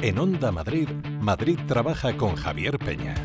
En Onda Madrid, Madrid trabaja con Javier Peña.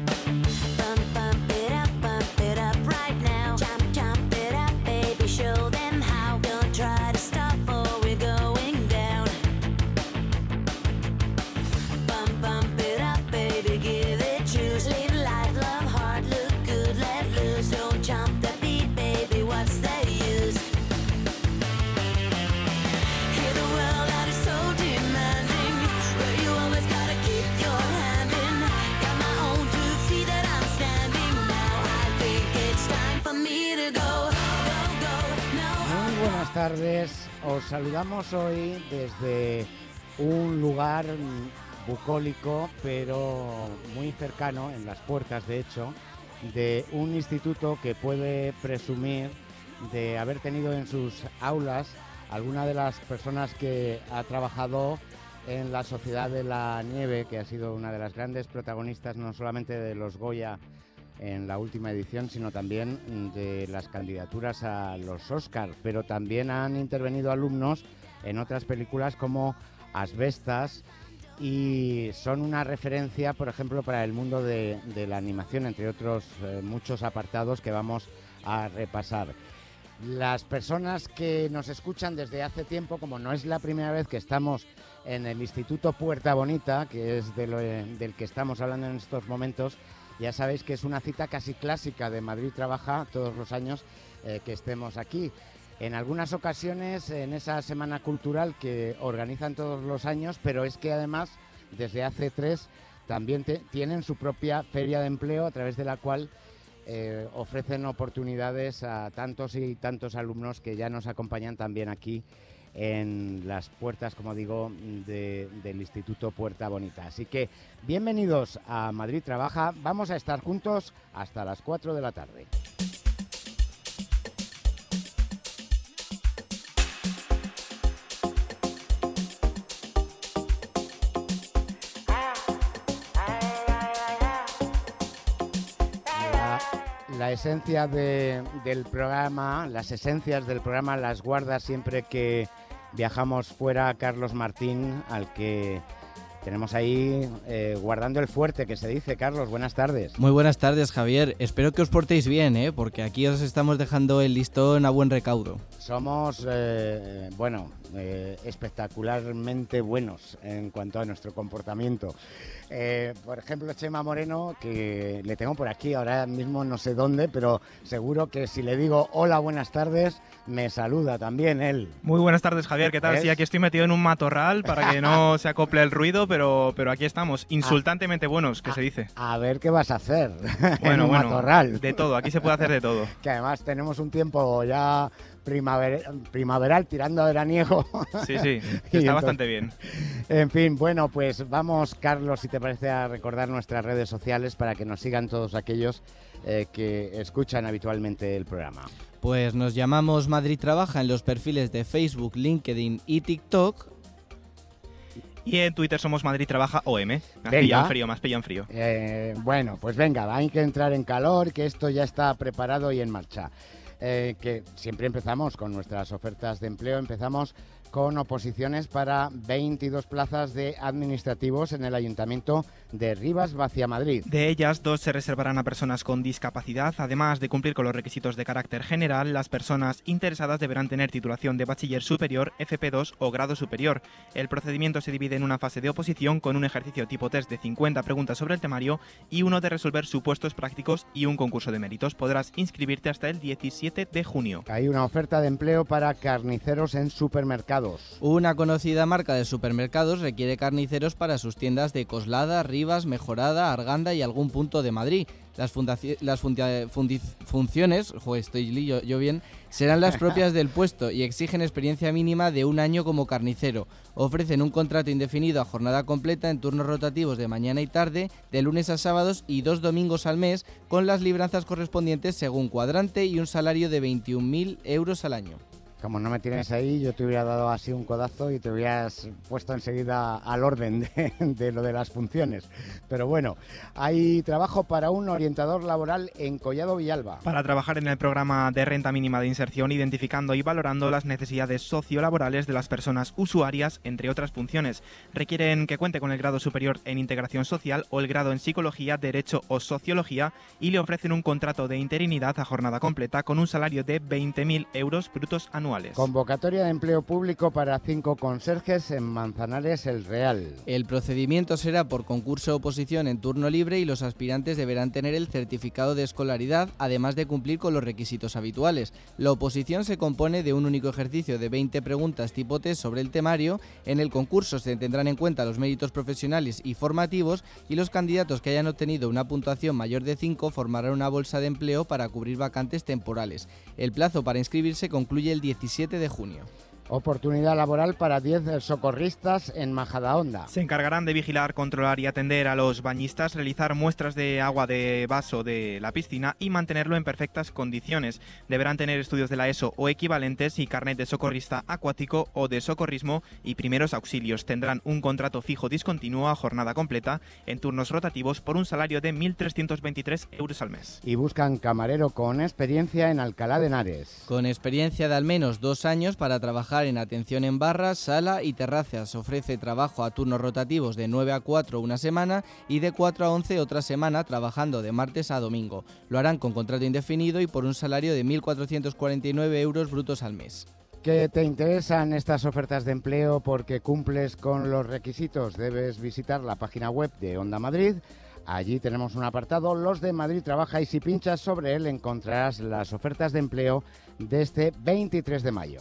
Buenas tardes, os saludamos hoy desde un lugar bucólico, pero muy cercano, en las puertas de hecho, de un instituto que puede presumir de haber tenido en sus aulas alguna de las personas que ha trabajado en la Sociedad de la Nieve, que ha sido una de las grandes protagonistas no solamente de los Goya en la última edición, sino también de las candidaturas a los Oscar, pero también han intervenido alumnos en otras películas como Asbestas y son una referencia, por ejemplo, para el mundo de la animación, entre otros muchos apartados que vamos a repasar. Las personas que nos escuchan desde hace tiempo, como no es la primera vez que estamos en el Instituto Puerta Bonita, que es del que estamos hablando en estos momentos, ya sabéis que es una cita casi clásica de Madrid Trabaja todos los años que estemos aquí. En algunas ocasiones en esa semana cultural que organizan todos los años, pero es que además desde hace 3 también tienen su propia feria de empleo a través de la cual ofrecen oportunidades a tantos y tantos alumnos que ya nos acompañan también aquí en las puertas, como digo, del Instituto Puerta Bonita. Así que bienvenidos a Madrid Trabaja. Vamos a estar juntos hasta las 4 de la tarde. La esencia del programa, las esencias del programa las guarda siempre que viajamos fuera Carlos Martín, al que tenemos ahí guardando el fuerte, que se dice. Carlos, buenas tardes. Muy buenas tardes, Javier. Espero que os portéis bien, porque aquí os estamos dejando el listón a buen recaudo. Somos, espectacularmente buenos en cuanto a nuestro comportamiento. Por ejemplo, Chema Moreno, que le tengo por aquí, ahora mismo no sé dónde, pero seguro que si le digo hola, buenas tardes, me saluda también él. Muy buenas tardes, Javier, ¿qué tal? Sí, aquí estoy metido en un matorral para que no se acople el ruido, pero aquí estamos, insultantemente buenos, que se dice. A ver qué vas a hacer bueno, en un matorral. De todo, aquí se puede hacer de todo. Que además tenemos un tiempo ya primaveral tirando a veraniego. Sí, está bastante bien. En fin, bueno, pues vamos, Carlos, si te parece, a recordar nuestras redes sociales para que nos sigan todos aquellos que escuchan habitualmente el programa. Pues nos llamamos Madrid Trabaja en los perfiles de Facebook, LinkedIn y TikTok. Y en Twitter somos Madrid Trabaja OM. Más pillan frío. Bueno, pues venga, hay que entrar en calor, que esto ya está preparado y en marcha. Que siempre empezamos con nuestras ofertas de empleo, empezamos con oposiciones para 22 plazas de administrativos en el Ayuntamiento de Rivas-Vaciamadrid. De ellas, 2 se reservarán a personas con discapacidad. Además de cumplir con los requisitos de carácter general, las personas interesadas deberán tener titulación de bachiller superior, FP2 o grado superior. El procedimiento se divide en una fase de oposición con un ejercicio tipo test de 50 preguntas sobre el temario y uno de resolver supuestos prácticos y un concurso de méritos. Podrás inscribirte hasta el 17 de junio. Hay una oferta de empleo para carniceros en supermercados. Una conocida marca de supermercados requiere carniceros para sus tiendas de Coslada, Rivas, Mejorada, Arganda y algún punto de Madrid. Las funciones, serán las propias del puesto y exigen experiencia mínima de 1 año como carnicero. Ofrecen un contrato indefinido a jornada completa en turnos rotativos de mañana y tarde, de lunes a sábados y 2 domingos al mes, con las libranzas correspondientes según cuadrante y un salario de 21.000 euros al año. Como no me tienes ahí, yo te hubiera dado así un codazo y te hubieras puesto enseguida al orden de lo de las funciones. Pero bueno, hay trabajo para un orientador laboral en Collado Villalba. Para trabajar en el programa de renta mínima de inserción, identificando y valorando las necesidades sociolaborales de las personas usuarias, entre otras funciones. Requieren que cuente con el grado superior en integración social o el grado en psicología, derecho o sociología y le ofrecen un contrato de interinidad a jornada completa con un salario de 20.000 euros brutos anuales. Convocatoria de empleo público para 5 conserjes en Manzanares el Real. El procedimiento será por concurso oposición en turno libre y los aspirantes deberán tener el certificado de escolaridad, además de cumplir con los requisitos habituales. La oposición se compone de un único ejercicio de 20 preguntas tipo test sobre el temario. En el concurso se tendrán en cuenta los méritos profesionales y formativos y los candidatos que hayan obtenido una puntuación mayor de 5 formarán una bolsa de empleo para cubrir vacantes temporales. El plazo para inscribirse concluye el 17 de junio. Oportunidad laboral para 10 socorristas en Majadahonda. Se encargarán de vigilar, controlar y atender a los bañistas, realizar muestras de agua de vaso de la piscina y mantenerlo en perfectas condiciones. Deberán tener estudios de la ESO o equivalentes y carnet de socorrista acuático o de socorrismo y primeros auxilios. Tendrán un contrato fijo discontinuo a jornada completa en turnos rotativos por un salario de 1.323 euros al mes. Y buscan camarero con experiencia en Alcalá de Henares. Con experiencia de al menos 2 años para trabajar en atención en barras, sala y terrazas. Ofrece trabajo a turnos rotativos de 9 a 4 una semana y de 4 a 11 otra semana, trabajando de martes a domingo. Lo harán con contrato indefinido y por un salario de 1.449 euros brutos al mes. ¿Qué te interesan estas ofertas de empleo porque cumples con los requisitos? Debes visitar la página web de Onda Madrid. Allí tenemos un apartado, Los de Madrid Trabaja, y si pinchas sobre él encontrarás las ofertas de empleo de este 23 de mayo.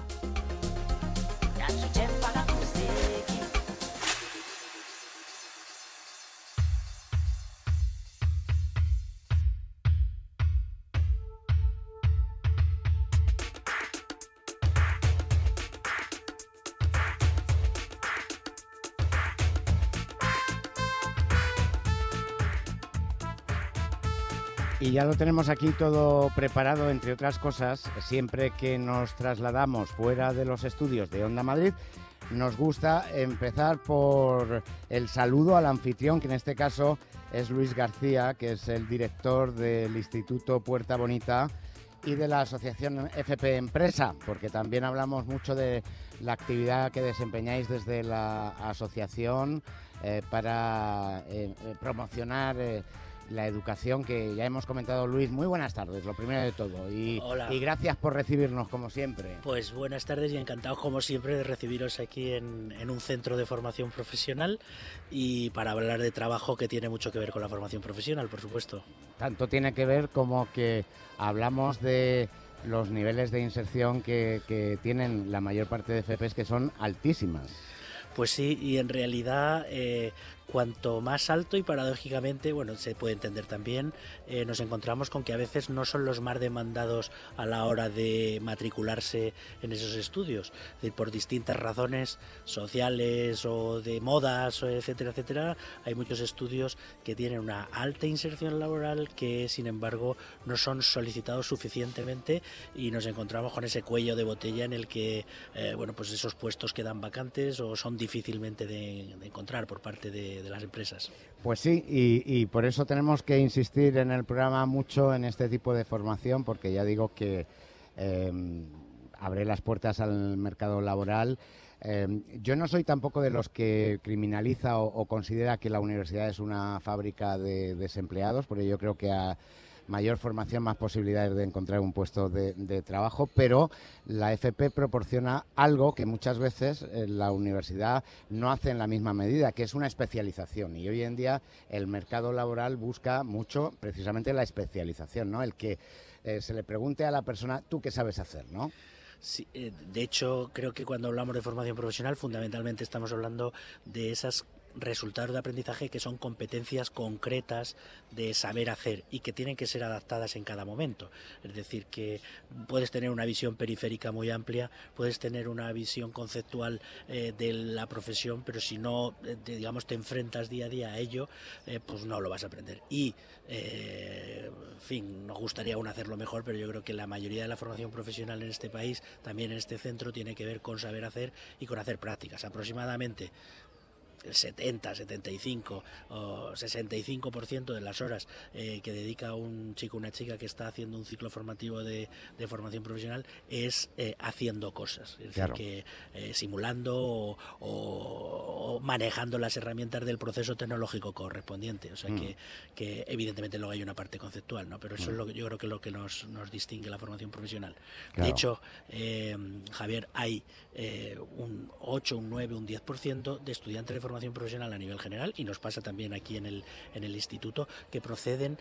Y ya lo tenemos aquí todo preparado, entre otras cosas. Siempre que nos trasladamos fuera de los estudios de Onda Madrid, nos gusta empezar por el saludo al anfitrión, que en este caso es Luis García, que es el director del Instituto Puerta Bonita y de la asociación FP Empresa, porque también hablamos mucho de la actividad que desempeñáis desde la asociación para promocionar la educación, que ya hemos comentado. Luis, muy buenas tardes, lo primero de todo, y gracias por recibirnos como siempre. Pues buenas tardes y encantados como siempre de recibiros aquí en un centro de formación profesional y para hablar de trabajo que tiene mucho que ver con la formación profesional, por supuesto. Tanto tiene que ver como que hablamos de los niveles de inserción que tienen la mayor parte de FPs, que son altísimas. Pues sí, y en realidad cuanto más alto y paradójicamente, bueno, se puede entender también, nos encontramos con que a veces no son los más demandados a la hora de matricularse en esos estudios, es decir, por distintas razones sociales o de modas, etcétera, etcétera. Hay muchos estudios que tienen una alta inserción laboral que, sin embargo, no son solicitados suficientemente y nos encontramos con ese cuello de botella en el que, bueno, pues esos puestos quedan vacantes o son difícilmente de encontrar por parte de las empresas. Pues sí, y por eso tenemos que insistir en el programa mucho en este tipo de formación, porque ya digo que abre las puertas al mercado laboral. Yo no soy tampoco de los que criminaliza o considera que la universidad es una fábrica de desempleados, porque yo creo que a mayor formación, más posibilidades de encontrar un puesto de trabajo, pero la FP proporciona algo que muchas veces la universidad no hace en la misma medida, que es una especialización. Y hoy en día el mercado laboral busca mucho precisamente la especialización, ¿no? El que se le pregunte a la persona, ¿tú qué sabes hacer?, ¿no? Sí, de hecho, creo que cuando hablamos de formación profesional, fundamentalmente estamos hablando de esas resultados de aprendizaje que son competencias concretas de saber hacer y que tienen que ser adaptadas en cada momento. Es decir, que puedes tener una visión periférica muy amplia, puedes tener una visión conceptual de la profesión, pero si no, digamos, te enfrentas día a día a ello, pues no lo vas a aprender. Y, en fin, nos gustaría aún hacerlo mejor, pero yo creo que la mayoría de la formación profesional en este país, también en este centro, tiene que ver con saber hacer y con hacer prácticas. Aproximadamente el 70, 75 o 65% de las horas que dedica un chico o una chica que está haciendo un ciclo formativo de formación profesional es haciendo cosas, es decir, que simulando o manejando las herramientas del proceso tecnológico correspondiente, o sea que evidentemente luego hay una parte conceptual, ¿no? Pero eso es yo creo que es lo que nos distingue la formación profesional. De hecho, Javier, hay un 8, un 9, un 10% de estudiantes de formación profesional a nivel general, y nos pasa también aquí en el instituto, que proceden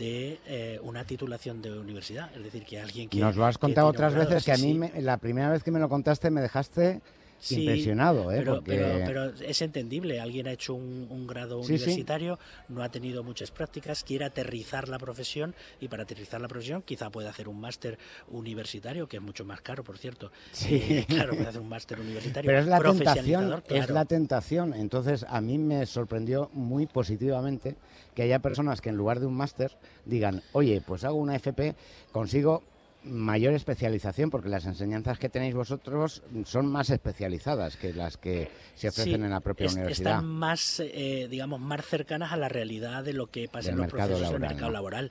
de una titulación de universidad, es decir, que alguien que... Nos lo has contado otras veces, que a mí la primera vez que me lo contaste me dejaste impresionado, pero es entendible. Alguien ha hecho un grado universitario, no ha tenido muchas prácticas, quiere aterrizar la profesión, y para aterrizar la profesión quizá puede hacer un máster universitario, que es mucho más caro, por cierto. Claro, puede hacer un máster universitario. Pero es la tentación, es la tentación. Entonces, a mí me sorprendió muy positivamente que haya personas que en lugar de un máster digan, oye, pues hago una FP, consigo mayor especialización, porque las enseñanzas que tenéis vosotros son más especializadas que las que se ofrecen en la propia universidad. Están más, digamos, más cercanas a la realidad de lo que pasa en los procesos del mercado laboral,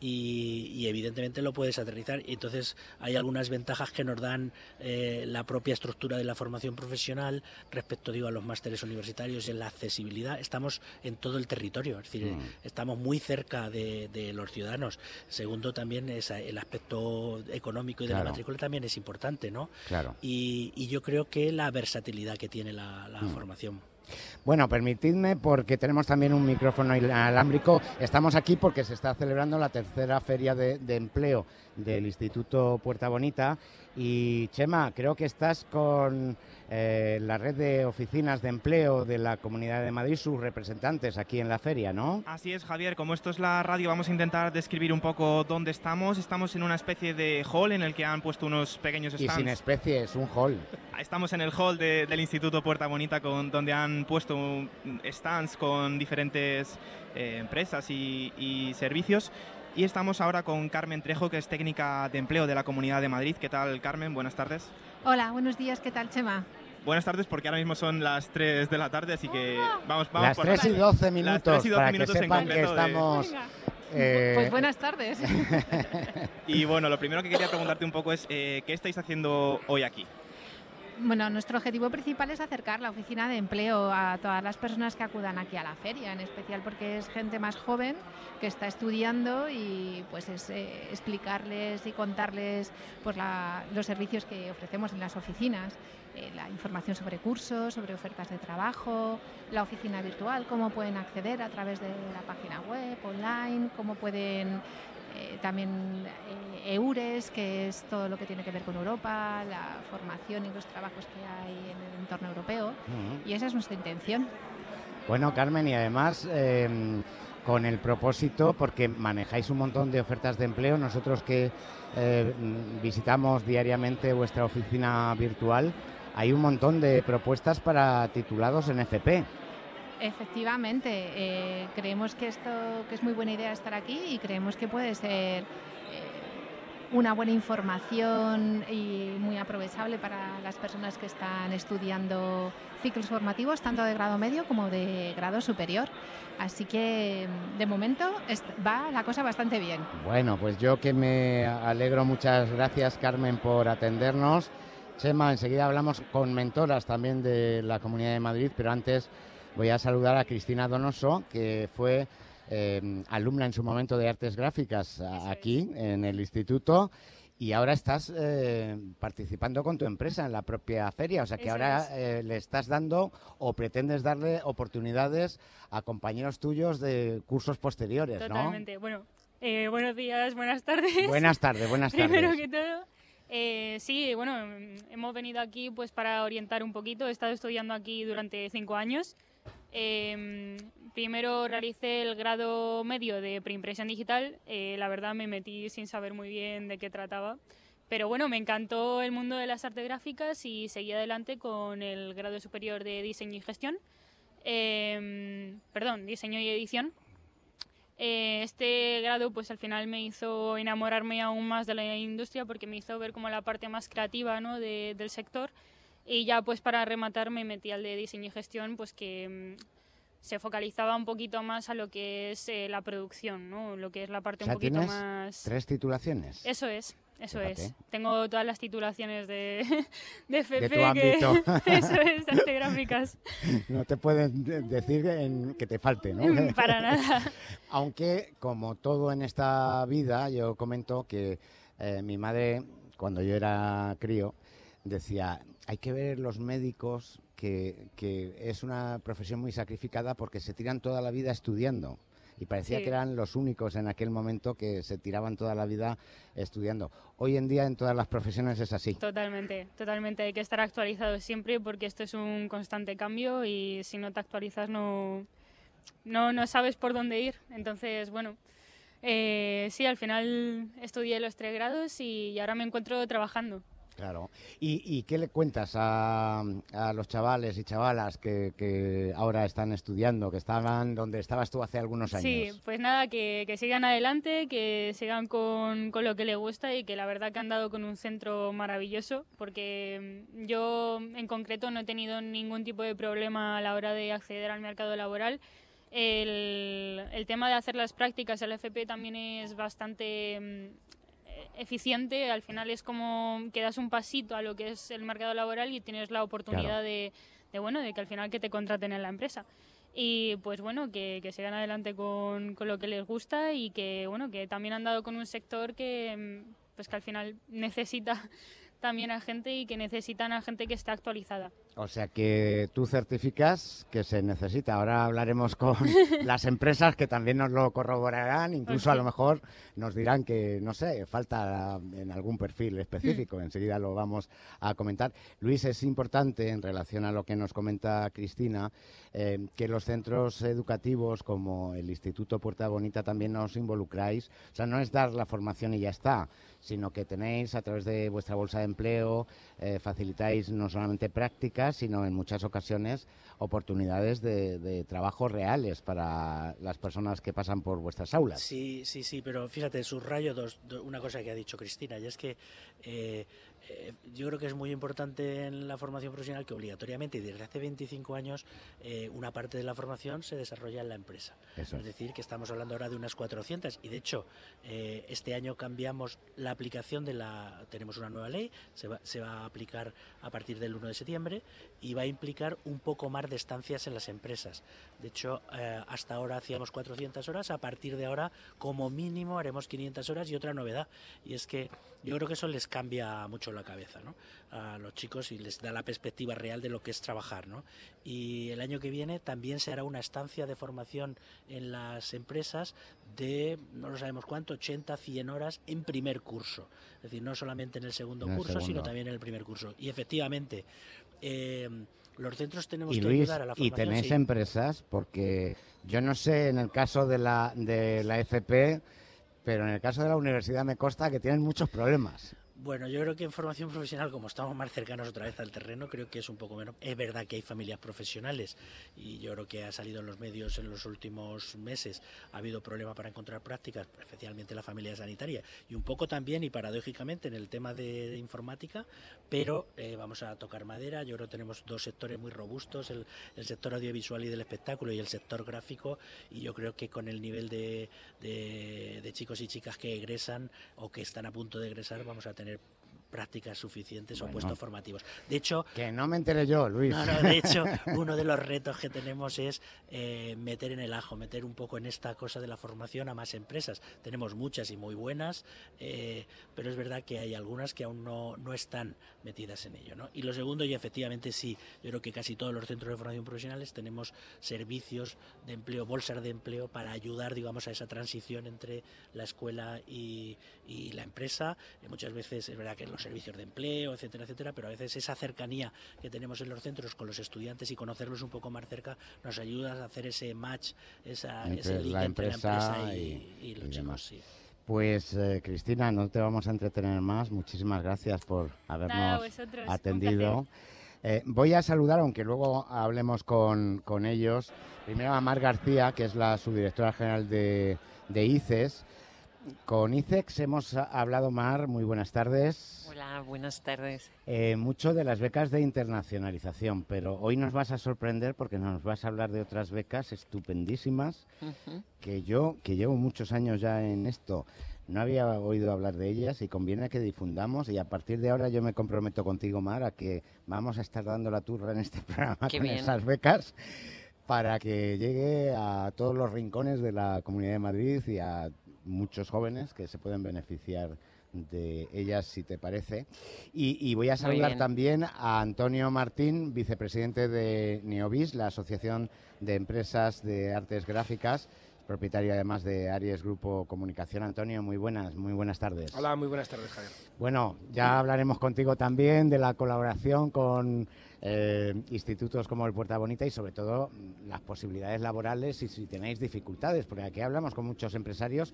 y evidentemente lo puedes aterrizar. Y entonces hay algunas ventajas que nos dan la propia estructura de la formación profesional respecto, digo, a los másteres universitarios, en la accesibilidad. Estamos en todo el territorio, es decir, estamos muy cerca de los ciudadanos. Segundo, también el aspecto económico y de la matrícula también es importante, ¿no? Y yo creo que la versatilidad que tiene la formación. Bueno, permitidme, porque tenemos también un micrófono inalámbrico. Estamos aquí porque se está celebrando la tercera feria de empleo del Instituto Puerta Bonita. Y Chema, creo que estás con la red de oficinas de empleo de la Comunidad de Madrid, sus representantes aquí en la feria, ¿no? Así es, Javier. Como esto es la radio, vamos a intentar describir un poco dónde estamos. Estamos en una especie de hall en el que han puesto unos pequeños stands. Y sin especie, es un hall. Estamos en el hall del Instituto Puerta Bonita, donde han puesto stands con diferentes empresas y servicios. Y estamos ahora con Carmen Trejo, que es técnica de empleo de la Comunidad de Madrid. ¿Qué tal, Carmen? Buenas tardes. Hola, buenos días. ¿Qué tal, Chema? Buenas tardes, porque ahora mismo son las 3 de la tarde, así que vamos las por 3 y 12 minutos, las 3 y 12 para minutos que sepan que estamos... Pues buenas tardes. Y bueno, lo primero que quería preguntarte un poco es ¿qué estáis haciendo hoy aquí? Bueno, nuestro objetivo principal es acercar la oficina de empleo a todas las personas que acudan aquí a la feria, en especial porque es gente más joven que está estudiando, y pues es explicarles y contarles pues los servicios que ofrecemos en las oficinas, la información sobre cursos, sobre ofertas de trabajo, la oficina virtual, cómo pueden acceder a través de la página web, online, cómo pueden... también EURES, que es todo lo que tiene que ver con Europa, la formación y los trabajos que hay en el entorno europeo, y esa es nuestra intención. Bueno, Carmen, y además con el propósito, porque manejáis un montón de ofertas de empleo, nosotros que visitamos diariamente vuestra oficina virtual, hay un montón de propuestas para titulados en FP. Efectivamente, creemos que es muy buena idea estar aquí, y creemos que puede ser una buena información y muy aprovechable para las personas que están estudiando ciclos formativos, tanto de grado medio como de grado superior. Así que, de momento, va la cosa bastante bien. Bueno, pues yo que me alegro. Muchas gracias, Carmen, por atendernos. Chema, enseguida hablamos con mentoras también de la Comunidad de Madrid, pero antes voy a saludar a Cristina Donoso, que fue alumna en su momento de Artes Gráficas aquí en el instituto, y ahora estás participando con tu empresa en la propia feria, o sea que ahora le estás dando o pretendes darle oportunidades a compañeros tuyos de cursos posteriores, ¿no? Totalmente. Bueno, buenos días, buenas tardes. Buenas tardes, buenas tardes. Primero que todo. Sí, bueno, hemos venido aquí pues para orientar un poquito. He estado estudiando aquí durante 5 años. Primero realicé el grado medio de preimpresión digital. La verdad me metí sin saber muy bien de qué trataba. Pero bueno, me encantó el mundo de las artes gráficas y seguí adelante con el grado superior de diseño y gestión. Diseño y edición. Este grado pues al final me hizo enamorarme aún más de la industria porque me hizo ver como la parte más creativa, ¿no?, del sector. Y ya pues para rematar me metí al de diseño y gestión, pues que se focalizaba un poquito más a lo que es la producción, ¿no?, lo que es la parte un poquito ¿tienes más... 3 titulaciones? Eso es. Fíjate. Tengo todas las titulaciones de FP. De tu ámbito. Eso es, de artes gráficas. No te pueden decir que te falte, ¿no? Para nada. Aunque, como todo en esta vida, yo comento que mi madre, cuando yo era crío, decía, hay que ver los médicos que es una profesión muy sacrificada porque se tiran toda la vida estudiando. Y parecía que eran los únicos en aquel momento que se tiraban toda la vida estudiando. Hoy en día en todas las profesiones es así. Totalmente. Hay que estar actualizado siempre porque esto es un constante cambio y si no te actualizas no sabes por dónde ir. Entonces, bueno, sí, al final estudié los 3 grados y ahora me encuentro trabajando. Claro. ¿Y qué le cuentas a los chavales y chavalas que ahora están estudiando, que estaban donde estabas tú hace algunos años? Sí, pues nada, que sigan adelante, que sigan con lo que les gusta y que la verdad que han dado con un centro maravilloso, porque yo en concreto no he tenido ningún tipo de problema a la hora de acceder al mercado laboral. El tema de hacer las prácticas en la FP también es bastante eficiente. Al final es como que das un pasito a lo que es el mercado laboral y tienes la oportunidad de que al final que te contraten en la empresa. Y pues bueno, que sigan adelante con lo que les gusta y que bueno, que también han dado con un sector que pues que al final necesita también a gente y que necesitan a gente que esté actualizada. O sea que tú certificas que se necesita. Ahora hablaremos con las empresas que también nos lo corroborarán, incluso a lo mejor nos dirán que, no sé, falta en algún perfil específico. Enseguida lo vamos a comentar. Luis, es importante en relación a lo que nos comenta Cristina, que los centros educativos como el Instituto Puerta Bonita también os involucráis. O sea, no es dar la formación y ya está, sino que tenéis a través de vuestra bolsa de empleo, facilitáis no solamente prácticas, sino en muchas ocasiones oportunidades de trabajo reales para las personas que pasan por vuestras aulas. Sí, pero fíjate, subrayo una cosa que ha dicho Cristina, y es que yo creo que es muy importante en la formación profesional que obligatoriamente y desde hace 25 años una parte de la formación se desarrolla en la empresa. Eso es decir, que estamos hablando ahora de unas 400 y de hecho este año cambiamos la aplicación tenemos una nueva ley, se va a aplicar a partir del 1 de septiembre y va a implicar un poco más de estancias en las empresas. De hecho, hasta ahora hacíamos 400 horas, a partir de ahora como mínimo haremos 500 horas y otra novedad, y es que yo creo que eso les cambia mucho la cabeza, ¿no?, a los chicos y les da la perspectiva real de lo que es trabajar, ¿no? Y el año que viene también se hará una estancia de formación en las empresas de, no lo sabemos cuánto, 80, 100 horas en primer curso. Es decir, no solamente en el segundo curso, sino también en el primer curso. Y efectivamente, los centros tenemos que ayudar a la formación. Y tenéis empresas, porque yo no sé en el caso de la FP, pero en el caso de la universidad me consta que tienen muchos problemas. Bueno, yo creo que en formación profesional, como estamos más cercanos otra vez al terreno, creo que es un poco menos. Es verdad que hay familias profesionales y yo creo que ha salido en los medios en los últimos meses. Ha habido problema para encontrar prácticas, especialmente la familia sanitaria y un poco también y paradójicamente en el tema de informática, pero vamos a tocar madera. Yo creo que tenemos 2 sectores muy robustos, el sector audiovisual y del espectáculo y el sector gráfico, y yo creo que con el nivel de chicos y chicas que egresan o que están a punto de egresar vamos a tener prácticas suficientes o puestos formativos. De hecho... Que no me enteré yo, Luis. No, de hecho, uno de los retos que tenemos es meter en el ajo, meter un poco en esta cosa de la formación a más empresas. Tenemos muchas y muy buenas, pero es verdad que hay algunas que aún no están metidas en ello, ¿no? Y lo segundo, y efectivamente sí, yo creo que casi todos los centros de formación profesionales tenemos servicios de empleo, bolsas de empleo para ayudar, digamos, a esa transición entre la escuela y la empresa. Muchas veces es verdad que los servicios de empleo, etcétera, etcétera, pero a veces esa cercanía que tenemos en los centros con los estudiantes y conocerlos un poco más cerca nos ayuda a hacer ese match, ese link entre la empresa y los chicos. Sí. Pues Cristina, no te vamos a entretener más. Muchísimas gracias por habernos atendido. Voy a saludar, aunque luego hablemos con ellos, primero a Mar García, que es la subdirectora general de ICES. Con ICEX hemos hablado, Mar, muy buenas tardes. Hola, buenas tardes. Mucho de las becas de internacionalización, pero hoy nos vas a sorprender porque nos vas a hablar de otras becas estupendísimas que yo, que llevo muchos años ya en esto, no había oído hablar de ellas y conviene que difundamos, y a partir de ahora yo me comprometo contigo, Mar, a que vamos a estar dando la turra en este programa con esas becas para que llegue a todos los rincones de la Comunidad de Madrid y a muchos jóvenes que se pueden beneficiar de ellas, si te parece. Y voy a saludar también a Antonio Martín, vicepresidente de Neovis, la Asociación de Empresas de Artes Gráficas, propietario además de Aries Grupo Comunicación. Antonio, muy buenas tardes. Hola, muy buenas tardes, Javier. Bueno, ya hablaremos contigo también de la colaboración con institutos como el Puerta Bonita y sobre todo las posibilidades laborales y si tenéis dificultades, porque aquí hablamos con muchos empresarios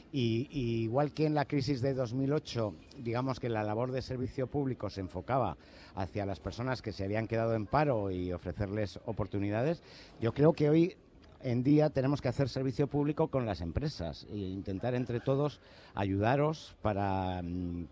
y igual que en la crisis de 2008, digamos que la labor de servicio público se enfocaba hacia las personas que se habían quedado en paro y ofrecerles oportunidades, yo creo que hoy en día tenemos que hacer servicio público con las empresas e intentar entre todos ayudaros para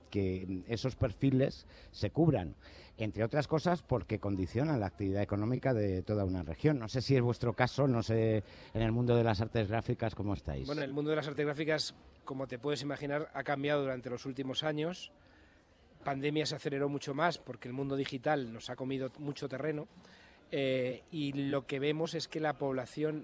que esos perfiles se cubran, entre otras cosas porque condicionan la actividad económica de toda una región. No sé si es vuestro caso, no sé en el mundo de las artes gráficas cómo estáis. Bueno, el mundo de las artes gráficas, como te puedes imaginar, ha cambiado durante los últimos años. Pandemia se aceleró mucho más porque el mundo digital nos ha comido mucho terreno. Y lo que vemos es que la población,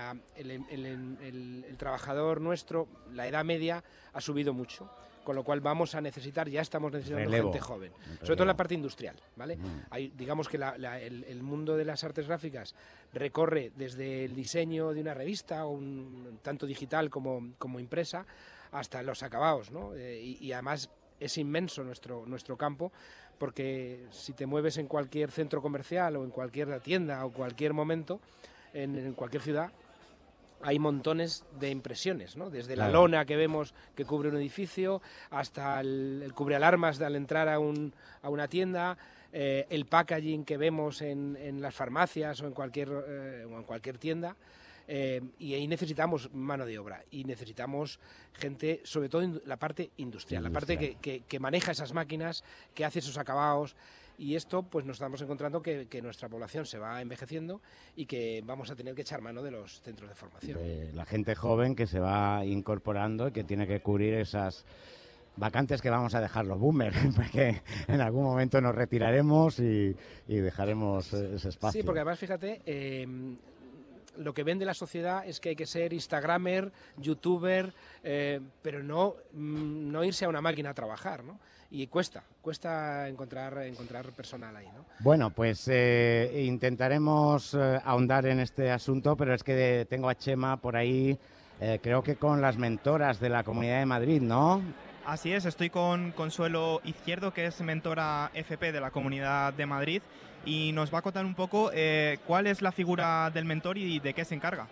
el trabajador nuestro, la edad media ha subido mucho, con lo cual vamos a necesitar, ya estamos necesitando gente joven, sobre todo en la parte industrial, ¿vale? Digamos que el mundo de las artes gráficas recorre desde el diseño de una revista, tanto digital como impresa, hasta los acabados, ¿no? Y además es inmenso nuestro campo, porque si te mueves en cualquier centro comercial o en cualquier tienda o cualquier momento, en cualquier ciudad, hay montones de impresiones, ¿no? Desde la lona que vemos que cubre un edificio hasta el cubrealarmas al entrar a una tienda, el packaging que vemos en las farmacias o en cualquier tienda. Y ahí necesitamos mano de obra y necesitamos gente, sobre todo en la parte industrial. La parte que maneja esas máquinas, que hace esos acabados, y esto pues nos estamos encontrando que nuestra población se va envejeciendo y que vamos a tener que echar mano de los centros de formación. La gente joven que se va incorporando y que tiene que cubrir esas vacantes que vamos a dejar los boomers, porque en algún momento nos retiraremos y dejaremos ese espacio. Sí, porque además fíjate, lo que vende la sociedad es que hay que ser instagramer, youtuber, pero no irse a una máquina a trabajar, ¿no? Y cuesta encontrar personal ahí, ¿no? Bueno, pues intentaremos ahondar en este asunto, pero es que tengo a Chema por ahí, creo que con las mentoras de la Comunidad de Madrid, ¿no? Así es, estoy con Consuelo Izquierdo, que es mentora FP de la Comunidad de Madrid, y nos va a contar un poco cuál es la figura del mentor y de qué se encarga.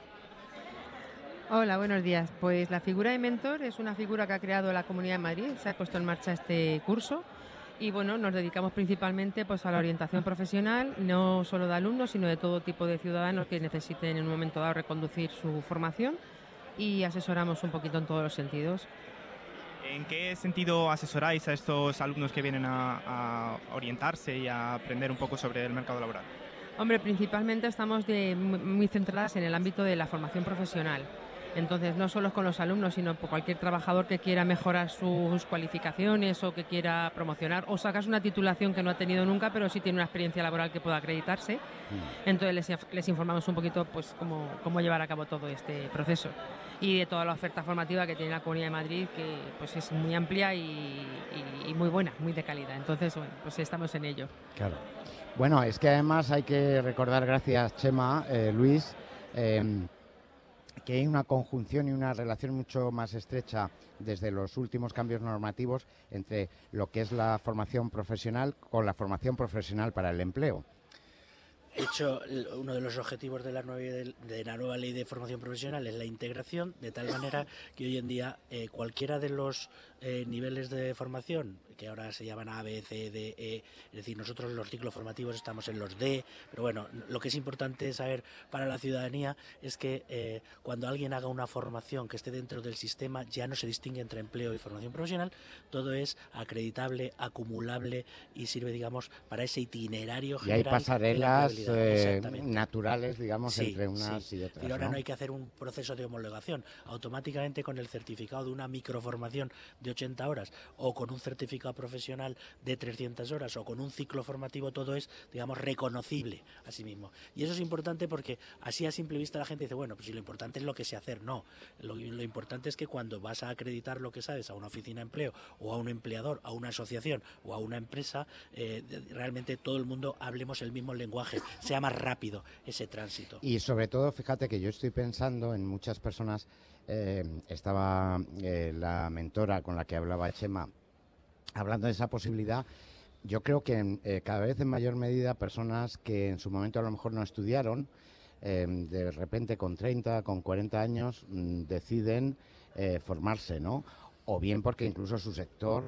Hola, buenos días. Pues la figura de mentor es una figura que ha creado la Comunidad de Madrid, se ha puesto en marcha este curso y bueno, nos dedicamos principalmente pues a la orientación profesional, no solo de alumnos, sino de todo tipo de ciudadanos que necesiten en un momento dado reconducir su formación, y asesoramos un poquito en todos los sentidos. ¿En qué sentido asesoráis a estos alumnos que vienen a orientarse y a aprender un poco sobre el mercado laboral? Hombre, principalmente estamos muy centradas en el ámbito de la formación profesional. Entonces, no solo con los alumnos, sino por cualquier trabajador que quiera mejorar sus cualificaciones o que quiera promocionar o sacarse una titulación que no ha tenido nunca, pero sí tiene una experiencia laboral que pueda acreditarse. Entonces, les informamos un poquito pues cómo llevar a cabo todo este proceso. Y de toda la oferta formativa que tiene la Comunidad de Madrid, que pues es muy amplia y muy buena, muy de calidad. Entonces, bueno, pues estamos en ello. Claro. Bueno, es que además hay que recordar, gracias Chema, Luis, que hay una conjunción y una relación mucho más estrecha desde los últimos cambios normativos entre lo que es la formación profesional con la formación profesional para el empleo. De hecho, uno de los objetivos de la nueva ley de formación profesional es la integración, de tal manera que hoy en día cualquiera de los niveles de formación, que ahora se llaman A, B, C, D, E, es decir, nosotros los ciclos formativos estamos en los D, pero bueno, lo que es importante saber para la ciudadanía es que cuando alguien haga una formación que esté dentro del sistema, ya no se distingue entre empleo y formación profesional, todo es acreditable, acumulable y sirve, digamos, para ese itinerario general. Y hay pasarelas naturales, digamos, sí, entre unas y otras. Y ahora no hay que hacer un proceso de homologación. Automáticamente con el certificado de una microformación de 80 horas o con un certificado profesional de 300 horas o con un ciclo formativo, todo es, digamos, reconocible a sí mismo. Y eso es importante porque así a simple vista la gente dice, bueno, pues si lo importante es lo que sé hacer. No, lo importante es que cuando vas a acreditar lo que sabes a una oficina de empleo o a un empleador, a una asociación o a una empresa, realmente todo el mundo hablemos el mismo lenguaje, sea más rápido ese tránsito. Y sobre todo, fíjate que yo estoy pensando en muchas personas, estaba la mentora con la que hablaba Chema, hablando de esa posibilidad. Yo creo que cada vez en mayor medida personas que en su momento a lo mejor no estudiaron, de repente con 30, con 40 años deciden formarse, ¿no? O bien porque incluso su sector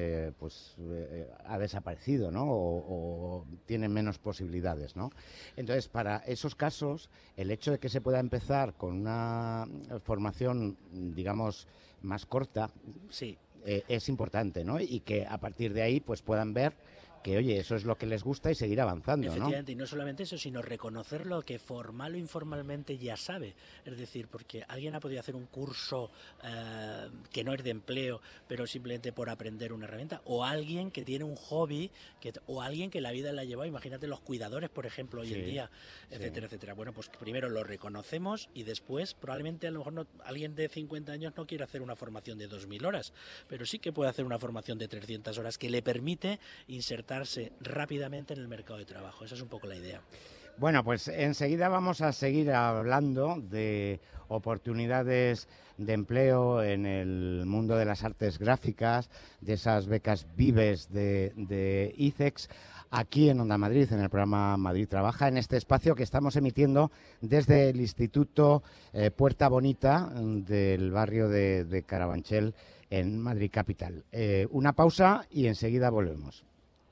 ha desaparecido, ¿no? O tienen menos posibilidades, ¿no? Entonces, para esos casos, el hecho de que se pueda empezar con una formación, digamos, más corta, sí, es importante, ¿no? Y que a partir de ahí pues puedan ver que, oye, eso es lo que les gusta y seguir avanzando, ¿no? Efectivamente, y no solamente eso, sino reconocer lo que formal o informalmente ya sabe. Es decir, porque alguien ha podido hacer un curso que no es de empleo, pero simplemente por aprender una herramienta, o alguien que tiene un hobby, o alguien que la vida le ha llevado, imagínate los cuidadores, por ejemplo, hoy en día, etcétera, etcétera. Bueno, pues primero lo reconocemos y después probablemente a lo mejor alguien de 50 años no quiere hacer una formación de 2.000 horas, pero sí que puede hacer una formación de 300 horas que le permite insertarse rápidamente en el mercado de trabajo. Esa es un poco la idea. Bueno, pues enseguida vamos a seguir hablando de oportunidades de empleo en el mundo de las artes gráficas, de esas becas Vives de ICEX, aquí en Onda Madrid, en el programa Madrid Trabaja, en este espacio que estamos emitiendo desde el Instituto Puerta Bonita del barrio de Carabanchel, en Madrid capital. Una pausa y enseguida volvemos.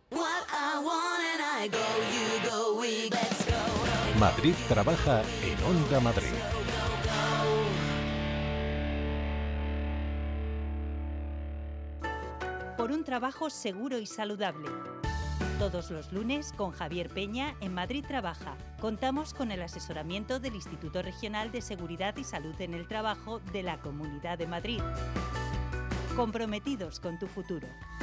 Madrid Trabaja en Onda Madrid. Por un trabajo seguro y saludable. Todos los lunes con Javier Peña en Madrid Trabaja. Contamos con el asesoramiento del Instituto Regional de Seguridad y Salud en el Trabajo de la Comunidad de Madrid. Comprometidos con tu futuro.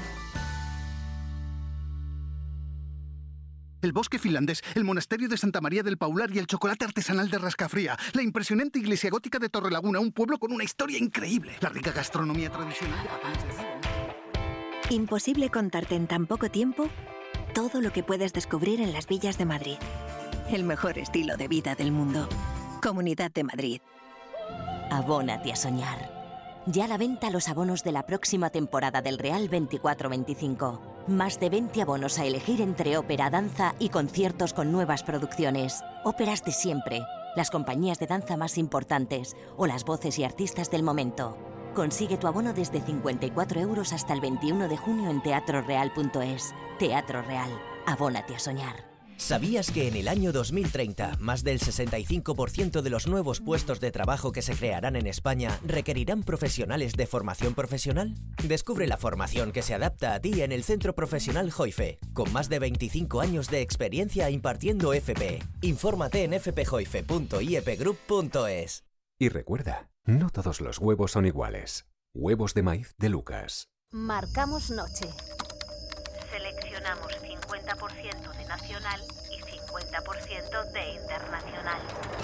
El bosque finlandés, el monasterio de Santa María del Paular y el chocolate artesanal de Rascafría. La impresionante iglesia gótica de Torrelaguna, un pueblo con una historia increíble. La rica gastronomía tradicional de Patagones de Río. Imposible contarte en tan poco tiempo todo lo que puedes descubrir en las villas de Madrid. El mejor estilo de vida del mundo. Comunidad de Madrid. Abónate a soñar. Ya a la venta los abonos de la próxima temporada del Real 24-25. Más de 20 abonos a elegir entre ópera, danza y conciertos con nuevas producciones. Óperas de siempre, las compañías de danza más importantes o las voces y artistas del momento. Consigue tu abono desde 54 € hasta el 21 de junio en teatroreal.es. Teatro Real. Abónate a soñar. ¿Sabías que en el año 2030 más del 65% de los nuevos puestos de trabajo que se crearán en España requerirán profesionales de formación profesional? Descubre la formación que se adapta a ti en el Centro Profesional Joife, con más de 25 años de experiencia impartiendo FP. Infórmate en fpjoife.iepgroup.es. Y recuerda, no todos los huevos son iguales. Huevos de maíz de Lucas. Marcamos noche. Seleccionamos 50% de nacional y 50% de internacional.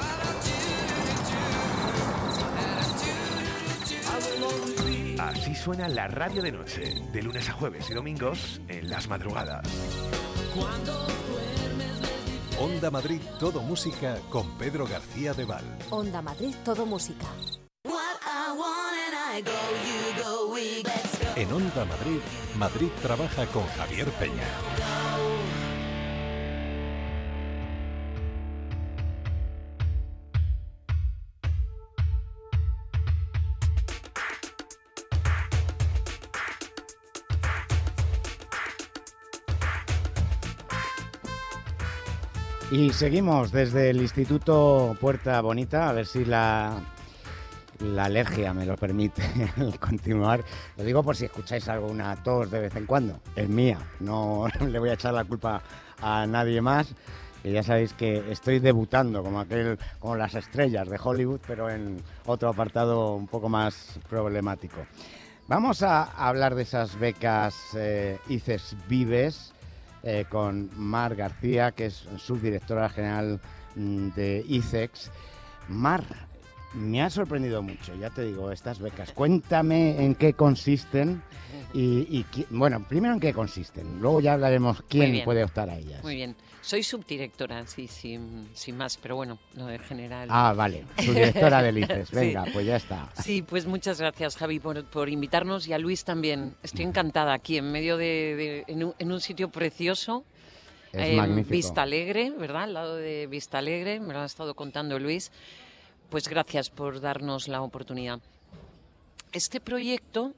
Así suena la radio de noche, de lunes a jueves y domingos en las madrugadas. Cuando duermes es difícil. Onda Madrid Todo Música con Pedro García de Val. Onda Madrid Todo Música. En Onda Madrid, Madrid trabaja con Javier Peña. Y seguimos desde el Instituto Puerta Bonita, a ver si la alergia me lo permite continuar. Lo digo por si escucháis alguna tos de vez en cuando. Es mía, no le voy a echar la culpa a nadie más. Que ya sabéis que estoy debutando como las estrellas de Hollywood, pero en otro apartado un poco más problemático. Vamos a hablar de esas becas ICEX Vives, con Mar García, que es subdirectora general de ICEX. Mar, me ha sorprendido mucho, ya te digo, estas becas. Cuéntame en qué consisten bueno, primero en qué consisten, luego ya hablaremos quién puede optar a ellas. Muy bien, soy subdirectora, sí, sin más, pero bueno, lo de general. Ah, vale, subdirectora del ICEX, venga, sí. Pues ya está. Sí, pues muchas gracias, Javi, por invitarnos, y a Luis también. Estoy encantada aquí en medio en un sitio precioso. Es magnífico. Vista Alegre, ¿verdad? Al lado de Vista Alegre, me lo ha estado contando Luis. Pues gracias por darnos la oportunidad. Este proyecto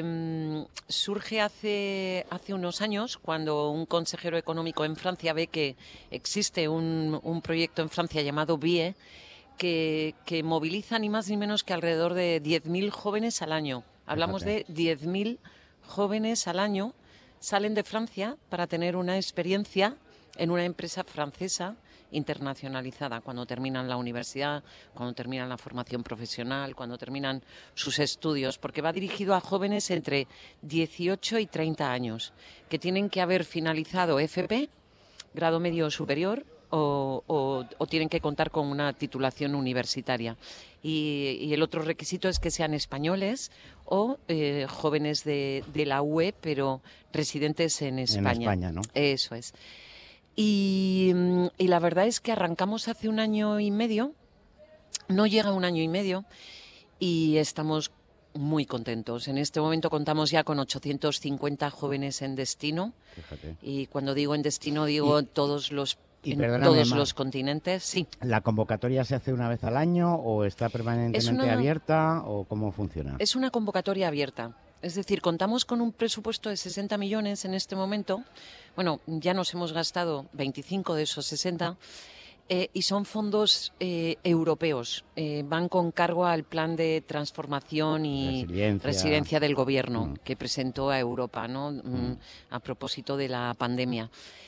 surge hace unos años, cuando un consejero económico en Francia ve que existe un proyecto en Francia llamado BIE, que moviliza ni más ni menos que alrededor de 10.000 jóvenes al año. Hablamos de 10.000 jóvenes al año, salen de Francia para tener una experiencia en una empresa francesa internacionalizada, cuando terminan la universidad, cuando terminan la formación profesional, cuando terminan sus estudios, porque va dirigido a jóvenes entre 18 y 30 años, que tienen que haber finalizado FP, grado medio superior, o tienen que contar con una titulación universitaria. Y el otro requisito es que sean españoles o jóvenes de la UE, pero residentes en España. En España, ¿no? Eso es. Y la verdad es que arrancamos hace un año y medio, no llega un año y medio, y estamos muy contentos. En este momento contamos ya con 850 jóvenes en destino. Fíjate. Y cuando digo en destino digo en todos los continentes. Sí. ¿La convocatoria se hace una vez al año o está permanentemente abierta o cómo funciona? Es una convocatoria abierta. Es decir, contamos con un presupuesto de 60 millones en este momento. Bueno, ya nos hemos gastado 25 de esos 60 y son fondos europeos. Van con cargo al plan de transformación y resiliencia del Gobierno que presentó a Europa, ¿no? A propósito de la pandemia.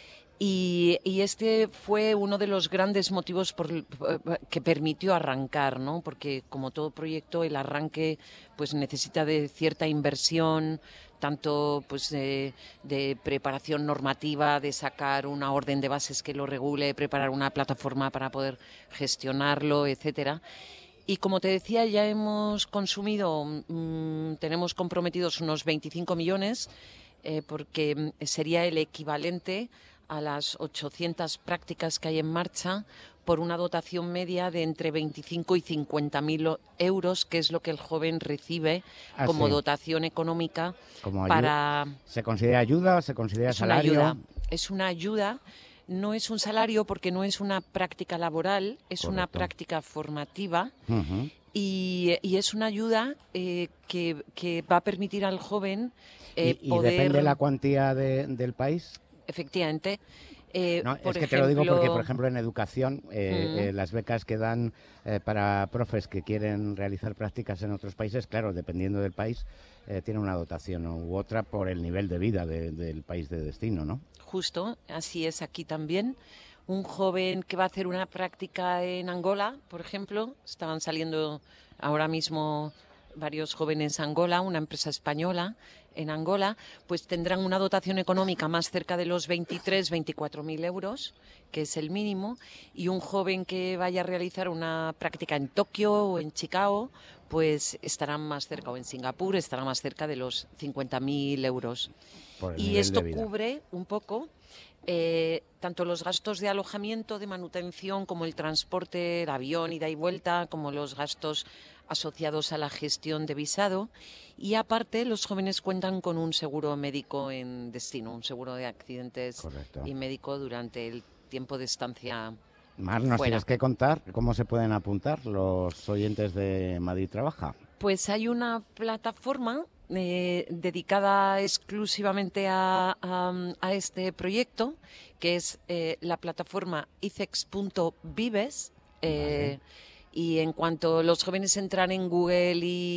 Y este fue uno de los grandes motivos que permitió arrancar, ¿no? Porque como todo proyecto, el arranque pues necesita de cierta inversión, tanto pues de preparación normativa, de sacar una orden de bases que lo regule, preparar una plataforma para poder gestionarlo, etcétera. Y como te decía, ya hemos consumido, tenemos comprometidos unos 25 millones, porque sería el equivalente a las 800 prácticas que hay en marcha, por una dotación media de entre 25 y 50.000 euros, que es lo que el joven recibe como dotación económica. Para... ¿Se considera ayuda o se considera salario? Es una ayuda, no es un salario porque no es una práctica laboral, es una práctica formativa. Y es una ayuda que va a permitir al joven poder... ¿Y depende la cuantía del país? Efectivamente. No, es que te lo digo porque, por ejemplo, en educación, las becas que dan para profes que quieren realizar prácticas en otros países, claro, dependiendo del país, tiene una dotación u otra por el nivel de vida del país de destino, ¿no? Justo, así es aquí también. Un joven que va a hacer una práctica en Angola, por ejemplo, estaban saliendo ahora mismo varios jóvenes en Angola, una empresa española en Angola, pues tendrán una dotación económica más cerca de los 24.000 euros, que es el mínimo, y un joven que vaya a realizar una práctica en Tokio o en Chicago, pues estarán más cerca, o en Singapur, estará más cerca de los 50.000 euros. Y esto cubre un poco tanto los gastos de alojamiento, de manutención, como el transporte de avión, ida y vuelta, como los gastos asociados a la gestión de visado. Y aparte, los jóvenes cuentan con un seguro médico en destino, un seguro de accidentes y médico durante el tiempo de estancia. Mar, ¿nos fuera. tienes que contar cómo se pueden apuntar los oyentes de Madrid Trabaja? Pues hay una plataforma dedicada exclusivamente a este proyecto, que es la plataforma icex.vives. Vale. Y en cuanto los jóvenes entran en Google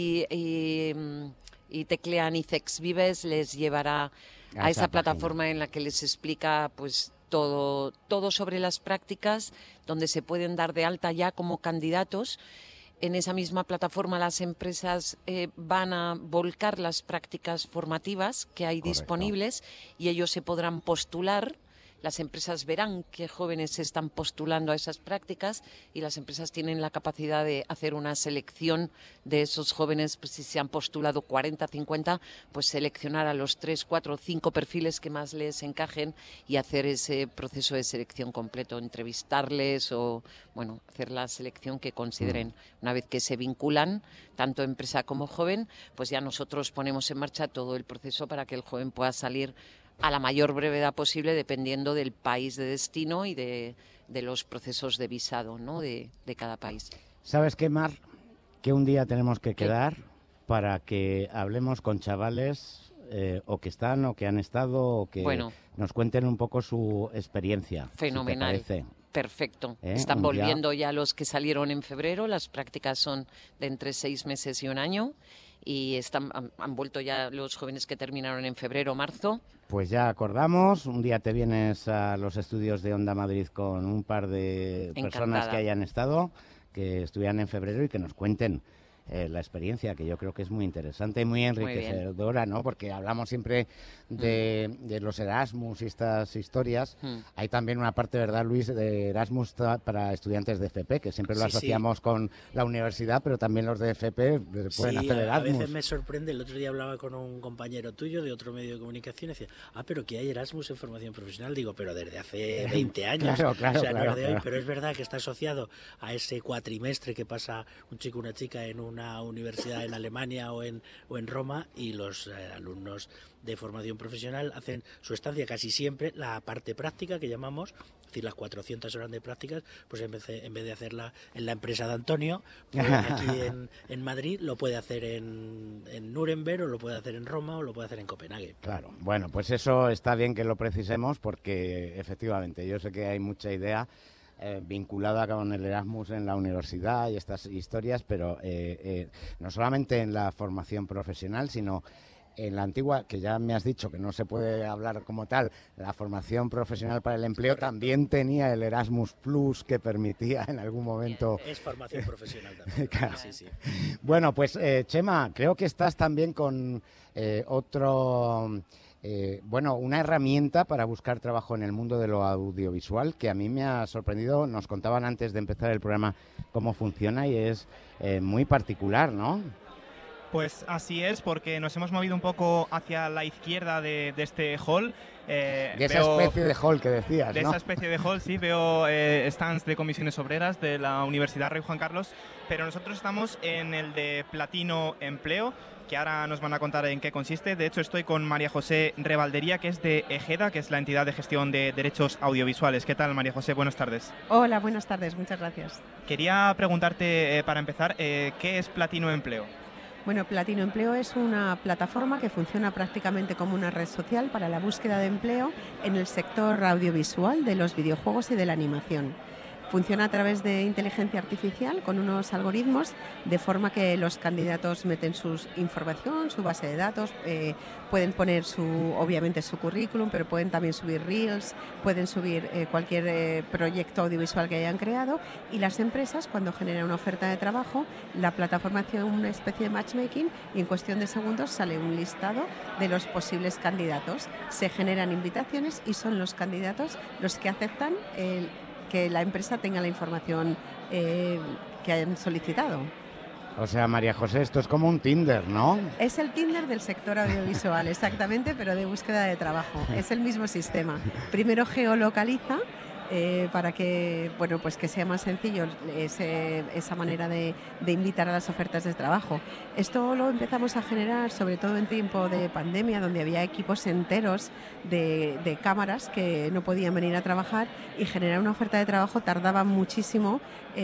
y teclean ICEX Vives, les llevará a esa plataforma en la que les explica pues todo sobre las prácticas, donde se pueden dar de alta ya como candidatos. En esa misma plataforma las empresas van a volcar las prácticas formativas que hay disponibles y ellos se podrán postular. Las empresas verán qué jóvenes se están postulando a esas prácticas y las empresas tienen la capacidad de hacer una selección de esos jóvenes. Pues si se han postulado 40, 50, pues seleccionar a los 3, 4, 5 perfiles que más les encajen y hacer ese proceso de selección completo, entrevistarles o bueno, hacer la selección que consideren. Una vez que se vinculan, tanto empresa como joven, pues ya nosotros ponemos en marcha todo el proceso para que el joven pueda salir a la mayor brevedad posible, dependiendo del país de destino y de los procesos de visado, ¿no? de cada país. ¿Sabes qué, Mar? Que un día tenemos que quedar para que hablemos con chavales o que están o que han estado o que nos cuenten un poco su experiencia. Fenomenal. Si te parece. Perfecto. Están volviendo ya los que salieron en febrero. Las prácticas son de entre 6 meses y un año. Y han vuelto ya los jóvenes que terminaron en febrero o marzo. Pues ya acordamos, un día te vienes a los estudios de Onda Madrid con un par de personas que hayan estado, que estuvieran en febrero y que nos cuenten la experiencia, que yo creo que es muy interesante y muy enriquecedora, ¿no? Porque hablamos siempre de los Erasmus y estas historias. Hay también una parte, ¿verdad, Luis, de Erasmus para estudiantes de FP, que siempre lo asociamos con la universidad, pero también los de FP pueden hacer Erasmus. A veces me sorprende. El otro día hablaba con un compañero tuyo de otro medio de comunicación y decía, pero que hay Erasmus en formación profesional. Digo, pero desde hace 20 años. Claro, o sea, no es de hoy, pero es verdad que está asociado a ese cuatrimestre que pasa un chico o una chica en una universidad en Alemania o en Roma, y los alumnos de formación profesional hacen su estancia casi siempre, la parte práctica que llamamos, es decir, las 400 horas de prácticas, pues en vez de hacerla en la empresa de Antonio, pues aquí en Madrid, lo puede hacer en Nuremberg, o lo puede hacer en Roma, o lo puede hacer en Copenhague. Claro, bueno, pues eso está bien que lo precisemos, porque efectivamente yo sé que hay mucha idea vinculada con el Erasmus en la universidad y estas historias, pero no solamente en la formación profesional, sino en la antigua, que ya me has dicho que no se puede hablar como tal, la formación profesional para el empleo también tenía el Erasmus Plus, que permitía en algún momento... Es formación profesional también. Claro. Sí. Bueno, pues Chema, creo que estás también con una herramienta para buscar trabajo en el mundo de lo audiovisual, que a mí me ha sorprendido. Nos contaban antes de empezar el programa cómo funciona y es muy particular, ¿no? Pues así es, porque nos hemos movido un poco hacia la izquierda de este hall. De esa especie de hall que decías, de ¿no? esa especie de hall, sí. Veo stands de comisiones obreras de la Universidad Rey Juan Carlos, pero nosotros estamos en el de Platino Empleo, que ahora nos van a contar en qué consiste. De hecho, estoy con María José Revaldería, que es de EGEDA, que es la entidad de gestión de derechos audiovisuales. ¿Qué tal, María José? Buenas tardes. Hola, buenas tardes. Muchas gracias. Quería preguntarte, para empezar, ¿qué es Platino Empleo? Bueno, Platino Empleo es una plataforma que funciona prácticamente como una red social para la búsqueda de empleo en el sector audiovisual, de los videojuegos y de la animación. Funciona a través de inteligencia artificial con unos algoritmos, de forma que los candidatos meten su información, su base de datos, pueden poner obviamente su currículum, pero pueden también subir reels, pueden subir cualquier proyecto audiovisual que hayan creado, y las empresas, cuando generan una oferta de trabajo, la plataforma hace una especie de matchmaking y en cuestión de segundos sale un listado de los posibles candidatos. Se generan invitaciones y son los candidatos los que aceptan que la empresa tenga la información que hayan solicitado. O sea, María José, esto es como un Tinder, ¿no? Es el Tinder del sector audiovisual, exactamente, pero de búsqueda de trabajo. Es el mismo sistema. Primero geolocaliza para que, bueno, pues que sea más sencillo esa manera de invitar a las ofertas de trabajo. Esto lo empezamos a generar sobre todo en tiempo de pandemia, donde había equipos enteros de cámaras que no podían venir a trabajar, y generar una oferta de trabajo tardaba muchísimo.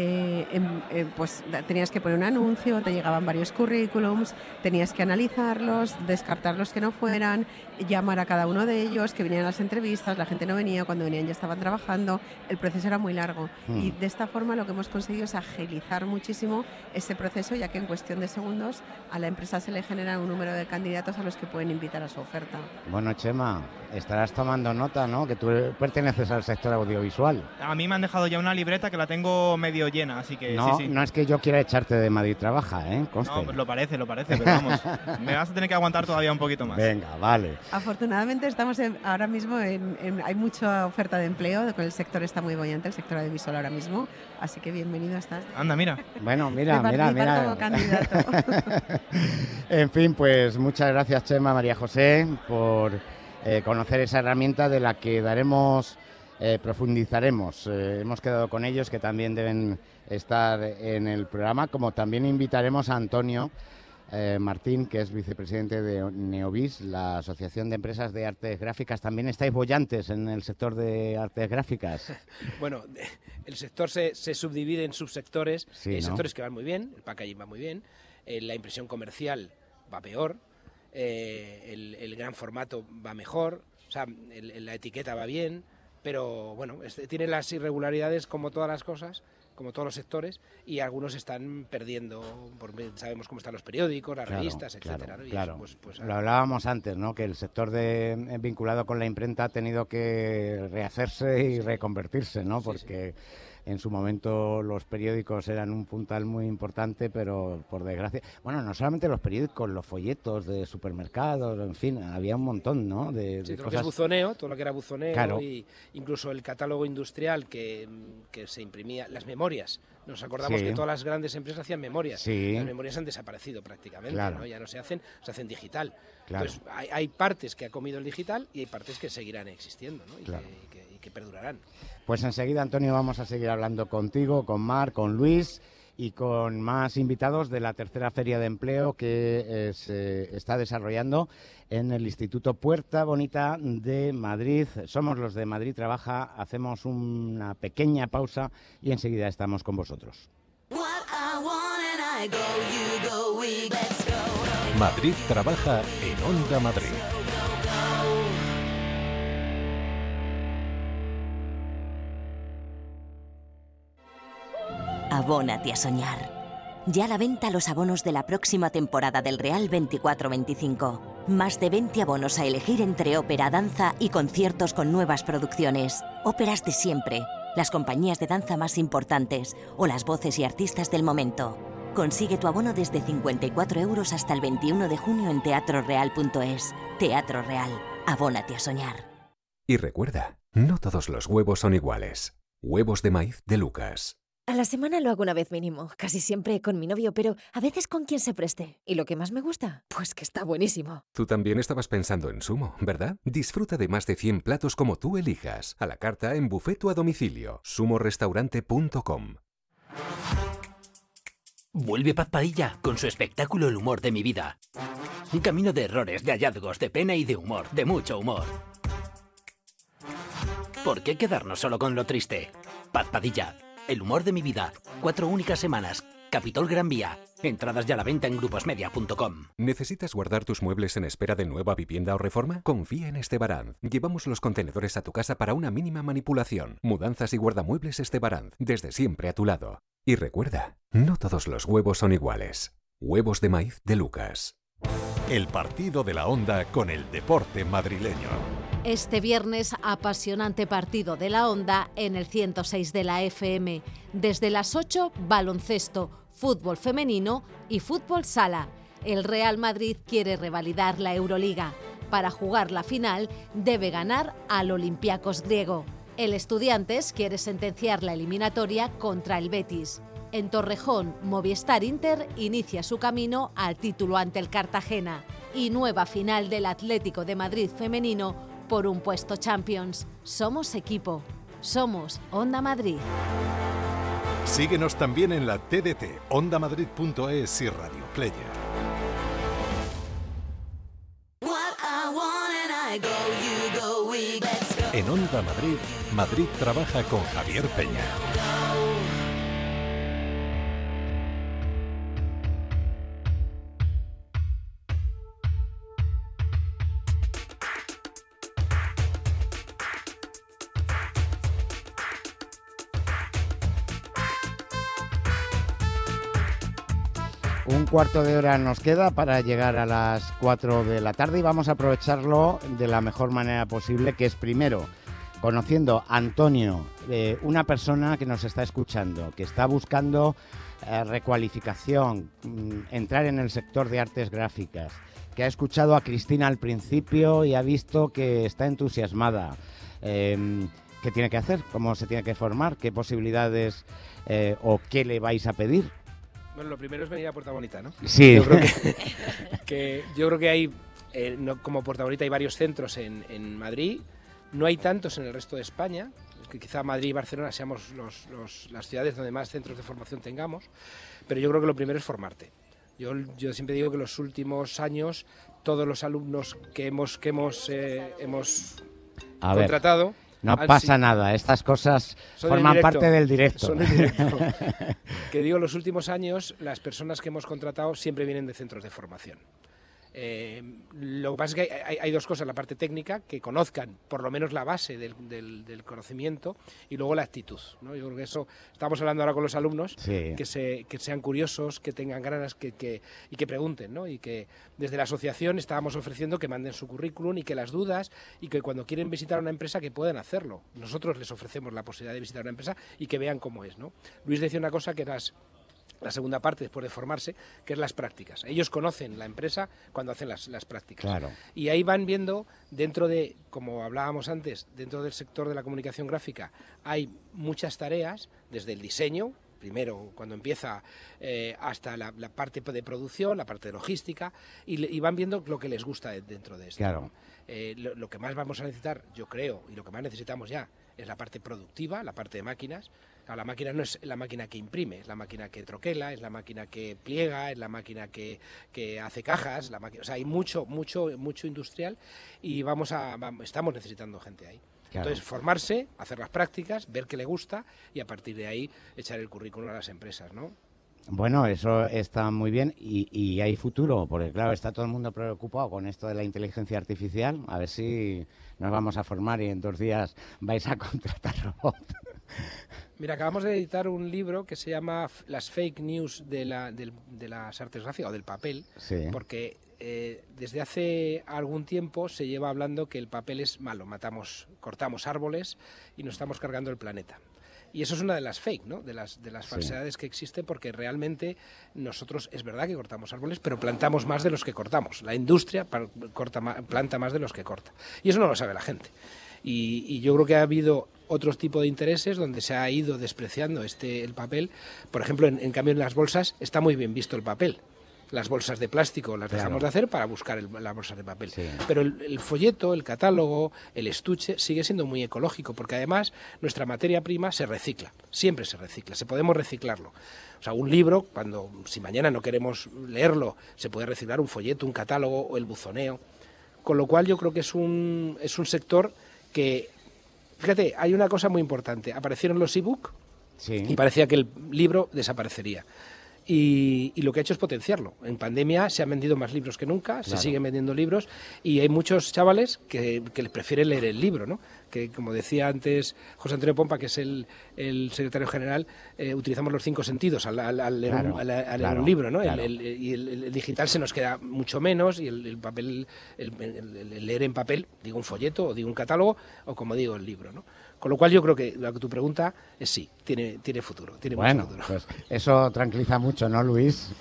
Pues tenías que poner un anuncio, te llegaban varios currículums, tenías que analizarlos, descartar los que no fueran, llamar a cada uno de ellos, que vinieran a las entrevistas, la gente no venía, cuando venían ya estaban trabajando, el proceso era muy largo. Y de esta forma lo que hemos conseguido es agilizar muchísimo ese proceso, ya que en cuestión de segundos a la empresa se le genera un número de candidatos a los que pueden invitar a su oferta. Bueno, Chema, estarás tomando nota, ¿no? Que tú perteneces al sector audiovisual. A mí me han dejado ya una libreta que la tengo medio llena, así que no, sí. No es que yo quiera echarte de Madrid Trabaja, ¿eh? Conste. No, pues lo parece, pero vamos, me vas a tener que aguantar todavía un poquito más. Venga, vale. Afortunadamente estamos ahora mismo hay mucha oferta de empleo, con el sector está muy bollante, el sector audiovisual ahora mismo, así que bienvenido estás. Anda, mira. Bueno, mira. Como candidato. En fin, pues muchas gracias, Chema, María José, por conocer esa herramienta de la que profundizaremos. Hemos quedado con ellos, que también deben estar en el programa, como también invitaremos a Antonio Martín, que es vicepresidente de Neovis, la Asociación de Empresas de Artes Gráficas. También estáis bollantes en el sector de artes gráficas. Bueno, el sector se subdivide en subsectores. Sí, hay ¿no? sectores que van muy bien, el packaging va muy bien, la impresión comercial va peor, el gran formato va mejor, o sea, la etiqueta va bien, pero bueno, tiene las irregularidades como todas las cosas, como todos los sectores, y algunos están perdiendo, sabemos cómo están los periódicos, las revistas, etcétera, ¿no? Y claro. Eso, pues, Lo hablábamos antes, ¿no? Que el sector vinculado con la imprenta ha tenido que rehacerse y reconvertirse, ¿no? Porque en su momento los periódicos eran un puntal muy importante, pero por desgracia, bueno, no solamente los periódicos, los folletos de supermercados, en fin, había un montón, ¿no? De todo cosas. Lo que es buzoneo, todo lo que era buzoneo, claro. Y incluso el catálogo industrial que se imprimía, las memorias. Nos acordamos que todas las grandes empresas hacían memorias. Sí. Las memorias han desaparecido prácticamente, claro. ¿no? Ya no se hacen digital. Claro. Entonces hay partes que ha comido el digital y hay partes que seguirán existiendo, ¿no? Y que perdurarán. Pues enseguida, Antonio, vamos a seguir hablando contigo, con Mar, con Luis y con más invitados de la tercera Feria de Empleo que se está desarrollando en el Instituto Puerta Bonita de Madrid. Somos los de Madrid Trabaja, hacemos una pequeña pausa y enseguida estamos con vosotros. Madrid Trabaja en Onda Madrid. Abónate a soñar. Ya a la venta los abonos de la próxima temporada del Real 24-25. Más de 20 abonos a elegir entre ópera, danza y conciertos con nuevas producciones. Óperas de siempre, las compañías de danza más importantes o las voces y artistas del momento. Consigue tu abono desde 54 € hasta el 21 de junio en teatroreal.es. Teatro Real. Abónate a soñar. Y recuerda, no todos los huevos son iguales. Huevos de maíz de Lucas. A la semana lo hago una vez mínimo, casi siempre con mi novio, pero a veces con quien se preste. ¿Y lo que más me gusta? Pues que está buenísimo. Tú también estabas pensando en Sumo, ¿verdad? Disfruta de más de 100 platos como tú elijas, a la carta, en buffet o a domicilio. sumorestaurante.com. Vuelve Paz Padilla con su espectáculo El humor de mi vida. Un camino de errores, de hallazgos, de pena y de humor, de mucho humor. ¿Por qué quedarnos solo con lo triste? Paz Padilla, El humor de mi vida. 4 únicas semanas. Capitol Gran Vía. Entradas ya a la venta en gruposmedia.com. ¿Necesitas guardar tus muebles en espera de nueva vivienda o reforma? Confía en Estebaranz. Llevamos los contenedores a tu casa para una mínima manipulación. Mudanzas y guardamuebles Estebaranz. Desde siempre a tu lado. Y recuerda, no todos los huevos son iguales. Huevos de maíz de Lucas. El partido de la Onda con el deporte madrileño. Este viernes, apasionante partido de la Onda en el 106 de la FM. Desde las 8, baloncesto, fútbol femenino y fútbol sala. El Real Madrid quiere revalidar la Euroliga. Para jugar la final, debe ganar al Olympiacos griego. El Estudiantes quiere sentenciar la eliminatoria contra el Betis. En Torrejón, Movistar Inter inicia su camino al título ante el Cartagena y nueva final del Atlético de Madrid femenino por un puesto Champions. Somos equipo. Somos Onda Madrid. Síguenos también en la TDT, ondamadrid.es y Radio Player. En Onda Madrid, Madrid trabaja con Javier Peña. Un cuarto de hora nos queda para llegar a las 4 de la tarde y vamos a aprovecharlo de la mejor manera posible, que es primero conociendo a Antonio, una persona que nos está escuchando, que está buscando recualificación, entrar en el sector de artes gráficas, que ha escuchado a Cristina al principio y ha visto que está entusiasmada. ¿Qué tiene que hacer? ¿Cómo se tiene que formar? ¿Qué posibilidades o qué le vais a pedir? Bueno, lo primero es venir a Puerta Bonita, ¿no? Sí. Yo creo que hay, como Puerta Bonita, hay varios centros en Madrid. No hay tantos en el resto de España. Que quizá Madrid y Barcelona seamos las ciudades donde más centros de formación tengamos. Pero yo creo que lo primero es formarte. Yo siempre digo que los últimos años todos los alumnos que hemos contratado... No pasa nada, estas cosas forman parte del directo. Son del directo. Que digo, los últimos años las personas que hemos contratado siempre vienen de centros de formación. Lo que pasa es que hay dos cosas, la parte técnica, que conozcan por lo menos la base del conocimiento, y luego la actitud, ¿no? Yo creo que eso, estamos hablando ahora con los alumnos, sí, que sean curiosos, que tengan ganas y que pregunten, ¿no? Y que desde la asociación estábamos ofreciendo que manden su currículum y que las dudas, y que cuando quieren visitar una empresa que puedan hacerlo. Nosotros les ofrecemos la posibilidad de visitar una empresa y que vean cómo es, ¿no? Luis decía una cosa que era la segunda parte después de formarse, que es las prácticas. Ellos conocen la empresa cuando hacen las prácticas. Claro. Y ahí van viendo, dentro de, como hablábamos antes, dentro del sector de la comunicación gráfica, hay muchas tareas, desde el diseño, primero cuando empieza, hasta la parte de producción, la parte de logística, y van viendo lo que les gusta dentro de esto. Claro. Lo que más vamos a necesitar, yo creo, y lo que más necesitamos ya, es la parte productiva, la parte de máquinas. La máquina no es la máquina que imprime, es la máquina que troquela, es la máquina que pliega, es la máquina que hace cajas, o sea, hay mucho industrial y estamos necesitando gente ahí. Claro. Entonces, formarse, hacer las prácticas, ver qué le gusta y a partir de ahí echar el currículum a las empresas, ¿no? Bueno, eso está muy bien y hay futuro, porque claro, está todo el mundo preocupado con esto de la inteligencia artificial. A ver si nos vamos a formar y en 2 días vais a contratar robots. Mira, acabamos de editar un libro que se llama Las fake news de las artes gráficas o del papel, sí, porque desde hace algún tiempo se lleva hablando que el papel es malo, cortamos árboles y nos estamos cargando el planeta. Y eso es una de las fake, ¿no? De las falsedades, sí, que existen, porque realmente nosotros, es verdad que cortamos árboles, pero plantamos más de los que cortamos. La industria planta más de los que corta. Y eso no lo sabe la gente. Y yo creo que ha habido otros tipos de intereses donde se ha ido despreciando el papel. Por ejemplo, en cambio en las bolsas está muy bien visto el papel. Las bolsas de plástico las dejamos de hacer para buscar las bolsas de papel. Sí. Pero el folleto, el catálogo, el estuche sigue siendo muy ecológico, porque además nuestra materia prima se recicla, siempre se recicla, podemos reciclarlo. O sea, un libro, si mañana no queremos leerlo, se puede reciclar un folleto, un catálogo o el buzoneo. Con lo cual yo creo que es un sector que, fíjate, hay una cosa muy importante. Aparecieron los ebook, sí, y parecía que el libro desaparecería. Y lo que ha hecho es potenciarlo. En pandemia se han vendido más libros que nunca, claro, se siguen vendiendo libros y hay muchos chavales que les prefieren leer el libro, ¿no? Que, como decía antes José Antonio Pompa, que es el secretario general, utilizamos los 5 sentidos al leer, claro, leer un libro, ¿no? Claro. El digital se nos queda mucho menos y el papel, el leer en papel, digo un folleto o digo un catálogo o como digo el libro, ¿no? Con lo cual yo creo que tu pregunta es sí, tiene futuro, tiene mucho futuro. Pues eso tranquiliza mucho, ¿no, Luis?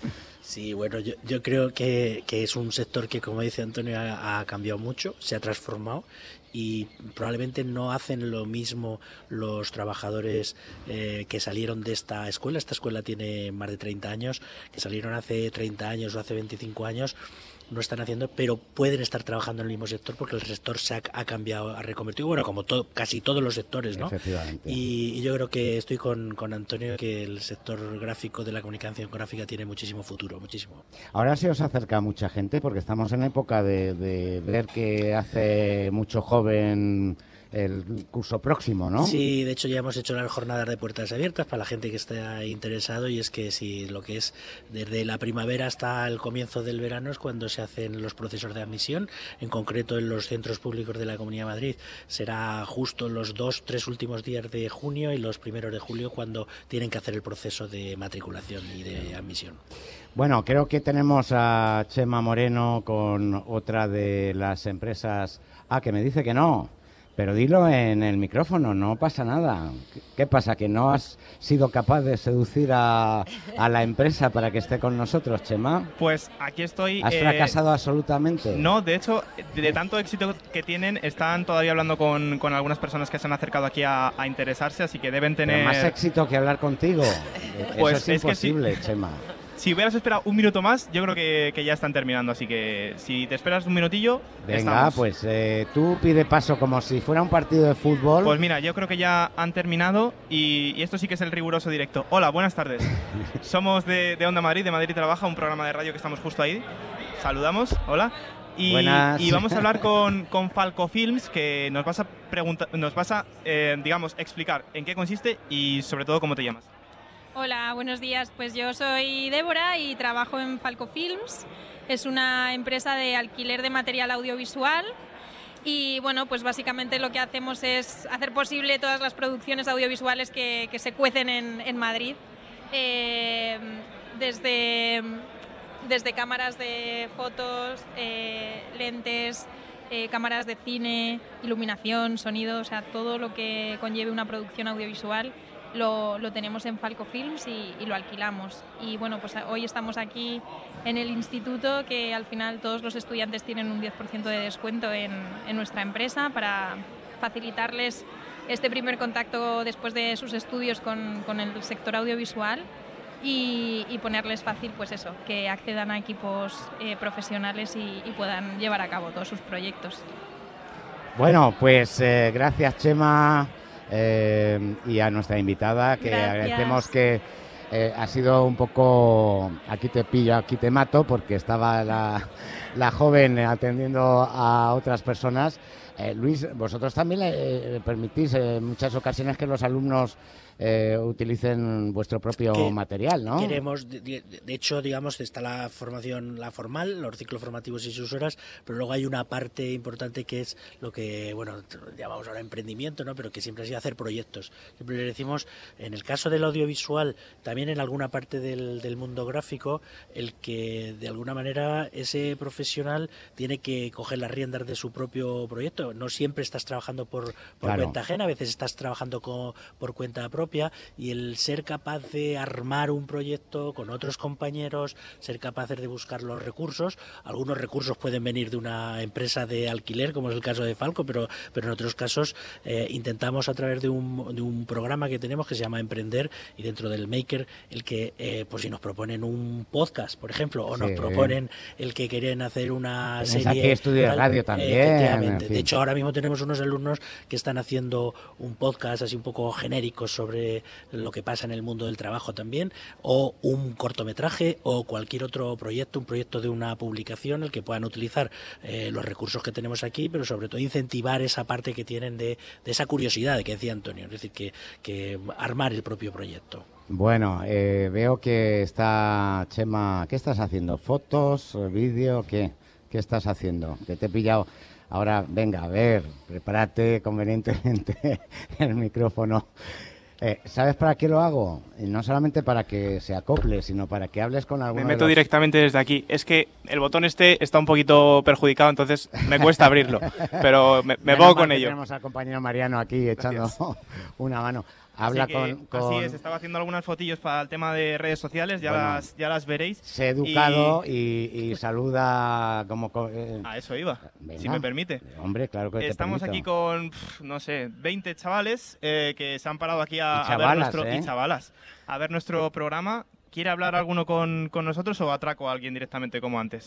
Sí, bueno, yo creo que es un sector que, como dice Antonio, ha cambiado mucho, se ha transformado y probablemente no hacen lo mismo los trabajadores que salieron de esta escuela. Esta escuela tiene más de 30 años, que salieron hace 30 años o hace 25 años, no están haciendo, pero pueden estar trabajando en el mismo sector porque el sector se ha cambiado, ha reconvertido, bueno, como casi todos los sectores, ¿no? Efectivamente. Y yo creo que estoy con Antonio, que el sector gráfico de la comunicación gráfica tiene muchísimo futuro, muchísimo. Ahora se os acerca mucha gente porque estamos en época de ver que hace mucho joven el curso próximo, ¿no? Sí, de hecho ya hemos hecho las jornadas de puertas abiertas para la gente que esté interesado, y es que si lo que es desde la primavera hasta el comienzo del verano es cuando se hacen los procesos de admisión. En concreto en los centros públicos de la Comunidad de Madrid será justo los 2-3 últimos días de junio y los primeros de julio cuando tienen que hacer el proceso de matriculación y de admisión. Bueno, creo que tenemos a Chema Moreno con otra de las empresas. Que me dice que no. Pero dilo en el micrófono, no pasa nada. ¿Qué pasa? ¿Que no has sido capaz de seducir a la empresa para que esté con nosotros, Chema? Pues aquí estoy. ¿Has fracasado absolutamente? No, de hecho, de tanto éxito que tienen, están todavía hablando con algunas personas que se han acercado aquí a interesarse, así que deben tener... Pero más éxito que hablar contigo. Pues eso es imposible, que sí. Chema. Si hubieras esperado un minuto más, yo creo que ya están terminando, así que si te esperas un minutillo, venga, estamos. Pues tú pide paso como si fuera un partido de fútbol. Pues mira, yo creo que ya han terminado y esto sí que es el riguroso directo. Hola, buenas tardes. Somos de Onda Madrid, de Madrid Trabaja, un programa de radio que estamos justo ahí. Saludamos, hola. Y vamos a hablar con Falco Films, que nos vas a digamos, explicar en qué consiste y sobre todo cómo te llamas. Hola, buenos días. Pues yo soy Débora y trabajo en Falco Films. Es una empresa de alquiler de material audiovisual y bueno, pues básicamente lo que hacemos es hacer posible todas las producciones audiovisuales que se cuecen en Madrid. Desde cámaras de fotos, lentes, cámaras de cine, iluminación, sonido, o sea, todo lo que conlleve una producción audiovisual. Lo tenemos en Falco Films y lo alquilamos. Y bueno, pues hoy estamos aquí en el instituto, que al final todos los estudiantes tienen un 10% de descuento en nuestra empresa para facilitarles este primer contacto después de sus estudios con el sector audiovisual y ponerles fácil, pues eso, que accedan a equipos profesionales y puedan llevar a cabo todos sus proyectos. Bueno, pues gracias, Chema. Y a nuestra invitada, que gracias. Agradecemos que ha sido un poco aquí te pillo, aquí te mato, porque estaba la joven atendiendo a otras personas. Luis, vosotros también permitís en muchas ocasiones que los alumnos utilicen vuestro propio material, ¿no? Queremos, de hecho, digamos, está la formación, la formal, los ciclos formativos y sus horas, pero luego hay una parte importante que es lo que, bueno, llamamos ahora emprendimiento, ¿no? Pero que siempre ha sido hacer proyectos. Siempre le decimos, en el caso del audiovisual, también en alguna parte del mundo gráfico, el que de alguna manera ese profesional tiene que coger las riendas de su propio proyecto. No siempre estás trabajando por claro. Cuenta ajena, a veces estás trabajando por cuenta propia, y el ser capaz de armar un proyecto con otros compañeros, ser capaces de buscar los recursos. Algunos recursos pueden venir de una empresa de alquiler, como es el caso de Falco, pero en otros casos intentamos a través de un programa que tenemos que se llama Emprender, y dentro del Maker, el que pues si nos proponen un podcast, por ejemplo, o nos proponen el que quieren hacer una serie. Aquí estudio de radio también. Efectivamente. En fin. De hecho, ahora mismo tenemos unos alumnos que están haciendo un podcast así un poco genérico sobre lo que pasa en el mundo del trabajo también, o un cortometraje o cualquier otro proyecto, un proyecto de una publicación, el que puedan utilizar los recursos que tenemos aquí, pero sobre todo incentivar esa parte que tienen de esa curiosidad de que decía Antonio, es decir, que armar el propio proyecto. Bueno, veo que está Chema. ¿Qué estás haciendo? ¿Fotos? ¿Vídeo? ¿Qué estás haciendo? Que te he pillado. Ahora, venga, a ver, prepárate convenientemente el micrófono. ¿Sabes para qué lo hago? No solamente para que se acople, sino para que hables con alguno. Me meto directamente desde aquí. Es que el botón está un poquito perjudicado, entonces me cuesta abrirlo, pero me pongo con ello. Tenemos al compañero Mariano aquí echando una mano. Habla con... Así es, estaba haciendo algunas fotillos para el tema de redes sociales, ya las veréis. Sé educado y saluda como... A eso iba, si me permite. Hombre, claro que estamos te aquí con, no sé, 20 chavales que se han parado aquí a ver nuestro programa. ¿Quiere hablar alguno con nosotros o atraco a alguien directamente como antes?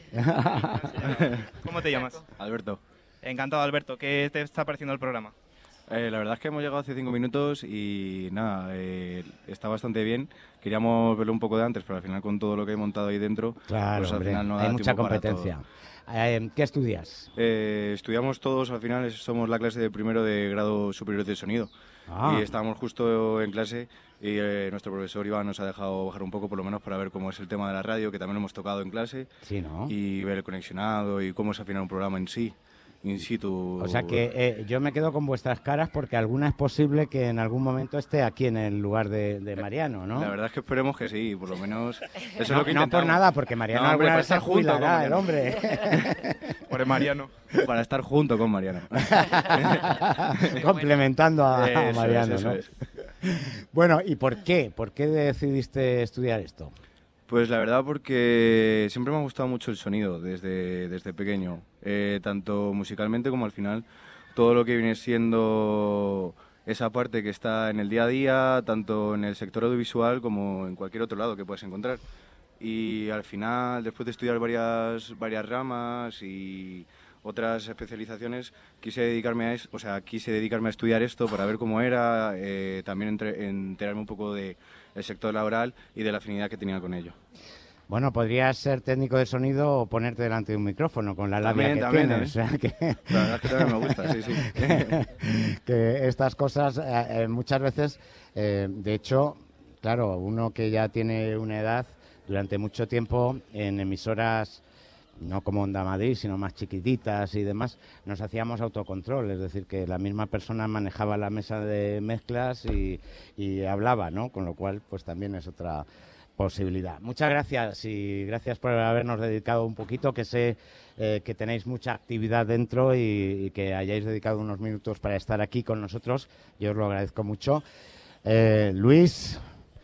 ¿Cómo te llamas? Alberto. Encantado, Alberto. ¿Qué te está pareciendo el programa? La verdad es que hemos llegado hace 5 minutos y nada, está bastante bien. Queríamos verlo un poco de antes, pero al final con todo lo que he montado ahí dentro, claro, pues al hombre, final no da hay mucha tiempo para competencia. todo. ¿Qué estudias? Estudiamos todos, al final somos la clase de primero de grado superior de sonido. Y estábamos justo en clase y nuestro profesor Iván nos ha dejado bajar un poco, por lo menos para ver cómo es el tema de la radio, que también lo hemos tocado en clase. Sí, ¿no? Y ver el conexionado y cómo es afinar un programa en sí. In situ. O sea que yo me quedo con vuestras caras porque alguna es posible que en algún momento esté aquí en el lugar de Mariano, ¿no? La verdad es que esperemos que sí, por lo menos eso es lo que no intentamos. por nada, porque Mariano alguna vez se jubilará, el hombre. Por el Mariano. Para estar junto con Mariano. Complementando a Eso Mariano, es, ¿no? eso es. Bueno, ¿y por qué? ¿Por qué decidiste estudiar esto? Pues la verdad porque siempre me ha gustado mucho el sonido desde pequeño, tanto musicalmente como al final todo lo que viene siendo esa parte que está en el día a día, tanto en el sector audiovisual como en cualquier otro lado que puedas encontrar. Y al final, después de estudiar varias ramas y otras especializaciones, quise dedicarme a estudiar esto para ver cómo era, también enterarme un poco de el sector laboral y de la afinidad que tenía con ello. Bueno, podrías ser técnico de sonido o ponerte delante de un micrófono con la labia que tienes. O sea, que... La verdad es que también me gusta, sí. que estas cosas muchas veces, de hecho, claro, uno que ya tiene una edad, durante mucho tiempo en emisoras, no como Onda Madrid, sino más chiquititas y demás, nos hacíamos autocontrol, es decir, que la misma persona manejaba la mesa de mezclas y hablaba, ¿no? Con lo cual, pues también es otra posibilidad. Muchas gracias y gracias por habernos dedicado un poquito, que sé que tenéis mucha actividad dentro y que hayáis dedicado unos minutos para estar aquí con nosotros. Yo os lo agradezco mucho. Luis,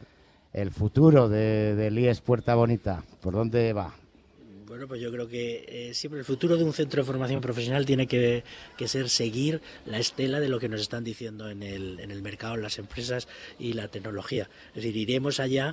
el futuro del IES Puerta Bonita, ¿por dónde va? Bueno, pues yo creo que siempre el futuro de un centro de formación profesional tiene que ser seguir la estela de lo que nos están diciendo en el mercado, en las empresas y la tecnología. Es decir, iremos allá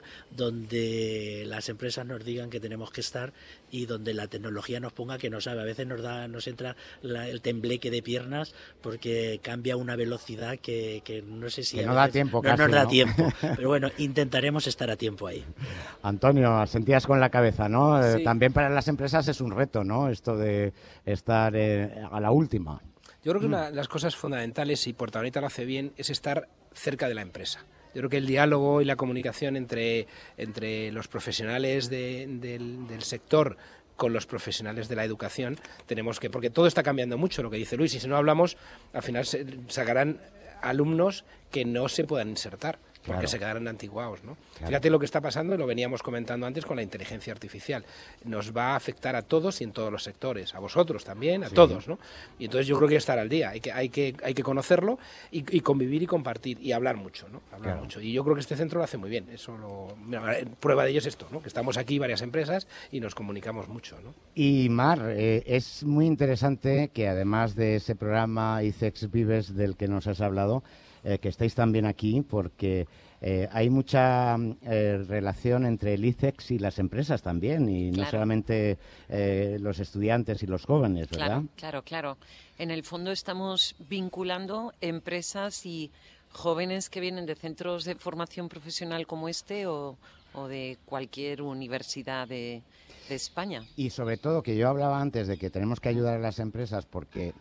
donde las empresas nos digan que tenemos que estar y donde la tecnología nos ponga que no sabe. A veces nos entra el tembleque de piernas porque cambia a una velocidad que no sé si... Que no da tiempo casi, no nos da tiempo. Pero bueno, intentaremos estar a tiempo ahí. Antonio, sentías con la cabeza, ¿no? Sí. También para las empresas es un reto, ¿no? Esto de estar a la última. Yo creo que una de las cosas fundamentales, y Puerta Bonita lo hace bien, es estar cerca de la empresa. Yo creo que el diálogo y la comunicación entre los profesionales del sector con los profesionales de la educación tenemos que, porque todo está cambiando mucho, lo que dice Luis, y si no hablamos, al final se sacarán alumnos que no se puedan insertar, porque Claro. se quedarán antiguados, ¿no? Claro. Fíjate lo que está pasando, lo veníamos comentando antes con la inteligencia artificial. Nos va a afectar a todos y en todos los sectores, a vosotros también, a Sí. todos, ¿no? Y entonces yo creo que estar al día, hay que conocerlo y convivir y compartir y hablar mucho, ¿no? Hablar Claro. mucho. Y yo creo que este centro lo hace muy bien. Prueba de ello es esto, ¿no? Que estamos aquí varias empresas y nos comunicamos mucho, ¿no? Y Mar, es muy interesante que además de ese programa ICEX Vives del que nos has hablado, que estéis también aquí porque hay mucha relación entre el ICEX y las empresas también, y no Claro. solamente los estudiantes y los jóvenes, ¿verdad? Claro. En el fondo estamos vinculando empresas y jóvenes que vienen de centros de formación profesional como este o de cualquier universidad de España. Y sobre todo, que yo hablaba antes de que tenemos que ayudar a las empresas porque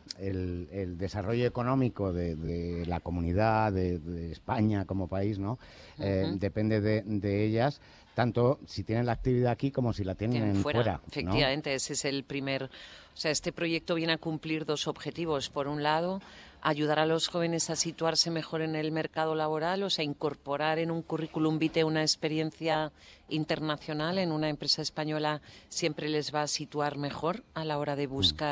el desarrollo económico de la comunidad, de España como país, ¿no? Depende de ellas, tanto si tienen la actividad aquí como si la tienen fuera, ¿no? Efectivamente, ese es el primer... O sea, este proyecto viene a cumplir dos objetivos. Por un lado, ayudar a los jóvenes a situarse mejor en el mercado laboral, o sea, incorporar en un currículum vitae una experiencia internacional en una empresa española siempre les va a situar mejor a la hora de buscar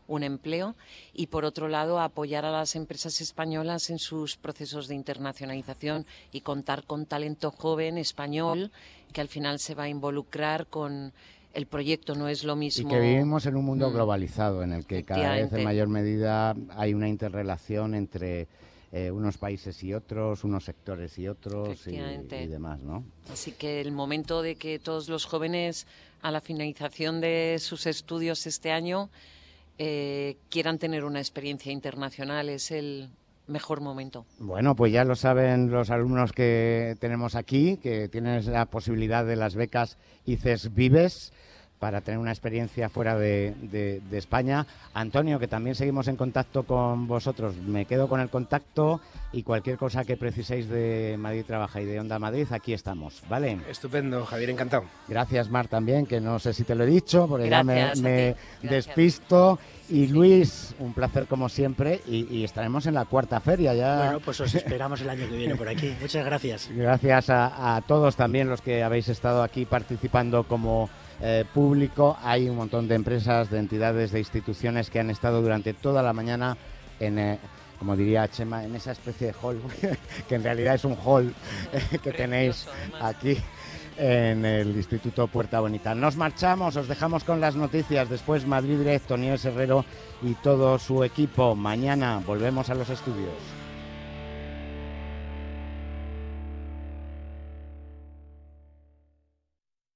un empleo, y por otro lado apoyar a las empresas españolas en sus procesos de internacionalización y contar con talento joven español que al final se va a involucrar con el proyecto. No es lo mismo. Y que vivimos en un mundo globalizado en el que cada vez en mayor medida hay una interrelación entre unos países y otros, unos sectores y otros y demás, ¿no? Así que el momento de que todos los jóvenes a la finalización de sus estudios este año quieran tener una experiencia internacional es el mejor momento. Bueno, pues ya lo saben los alumnos que tenemos aquí, que tienen la posibilidad de las becas ICES Vives para tener una experiencia fuera de España. Antonio, que también seguimos en contacto con vosotros, me quedo con el contacto y cualquier cosa que preciséis de Madrid Trabaja y de Onda Madrid, aquí estamos, ¿vale? Estupendo, Javier, encantado. Gracias, Mar, también, que no sé si te lo he dicho, porque gracias, ya me despisto. Y Luis, un placer como siempre, y estaremos en la cuarta feria ya. Bueno, pues os esperamos el año que viene por aquí. Muchas gracias. Gracias a todos también los que habéis estado aquí participando como público. Hay un montón de empresas, de entidades, de instituciones que han estado durante toda la mañana en, como diría Chema, en esa especie de hall, que en realidad es un hall que tenéis aquí en el Instituto Puerta Bonita. Nos marchamos, os dejamos con las noticias, después Madrid Directo, Nieves Herrero y todo su equipo. Mañana volvemos a los estudios.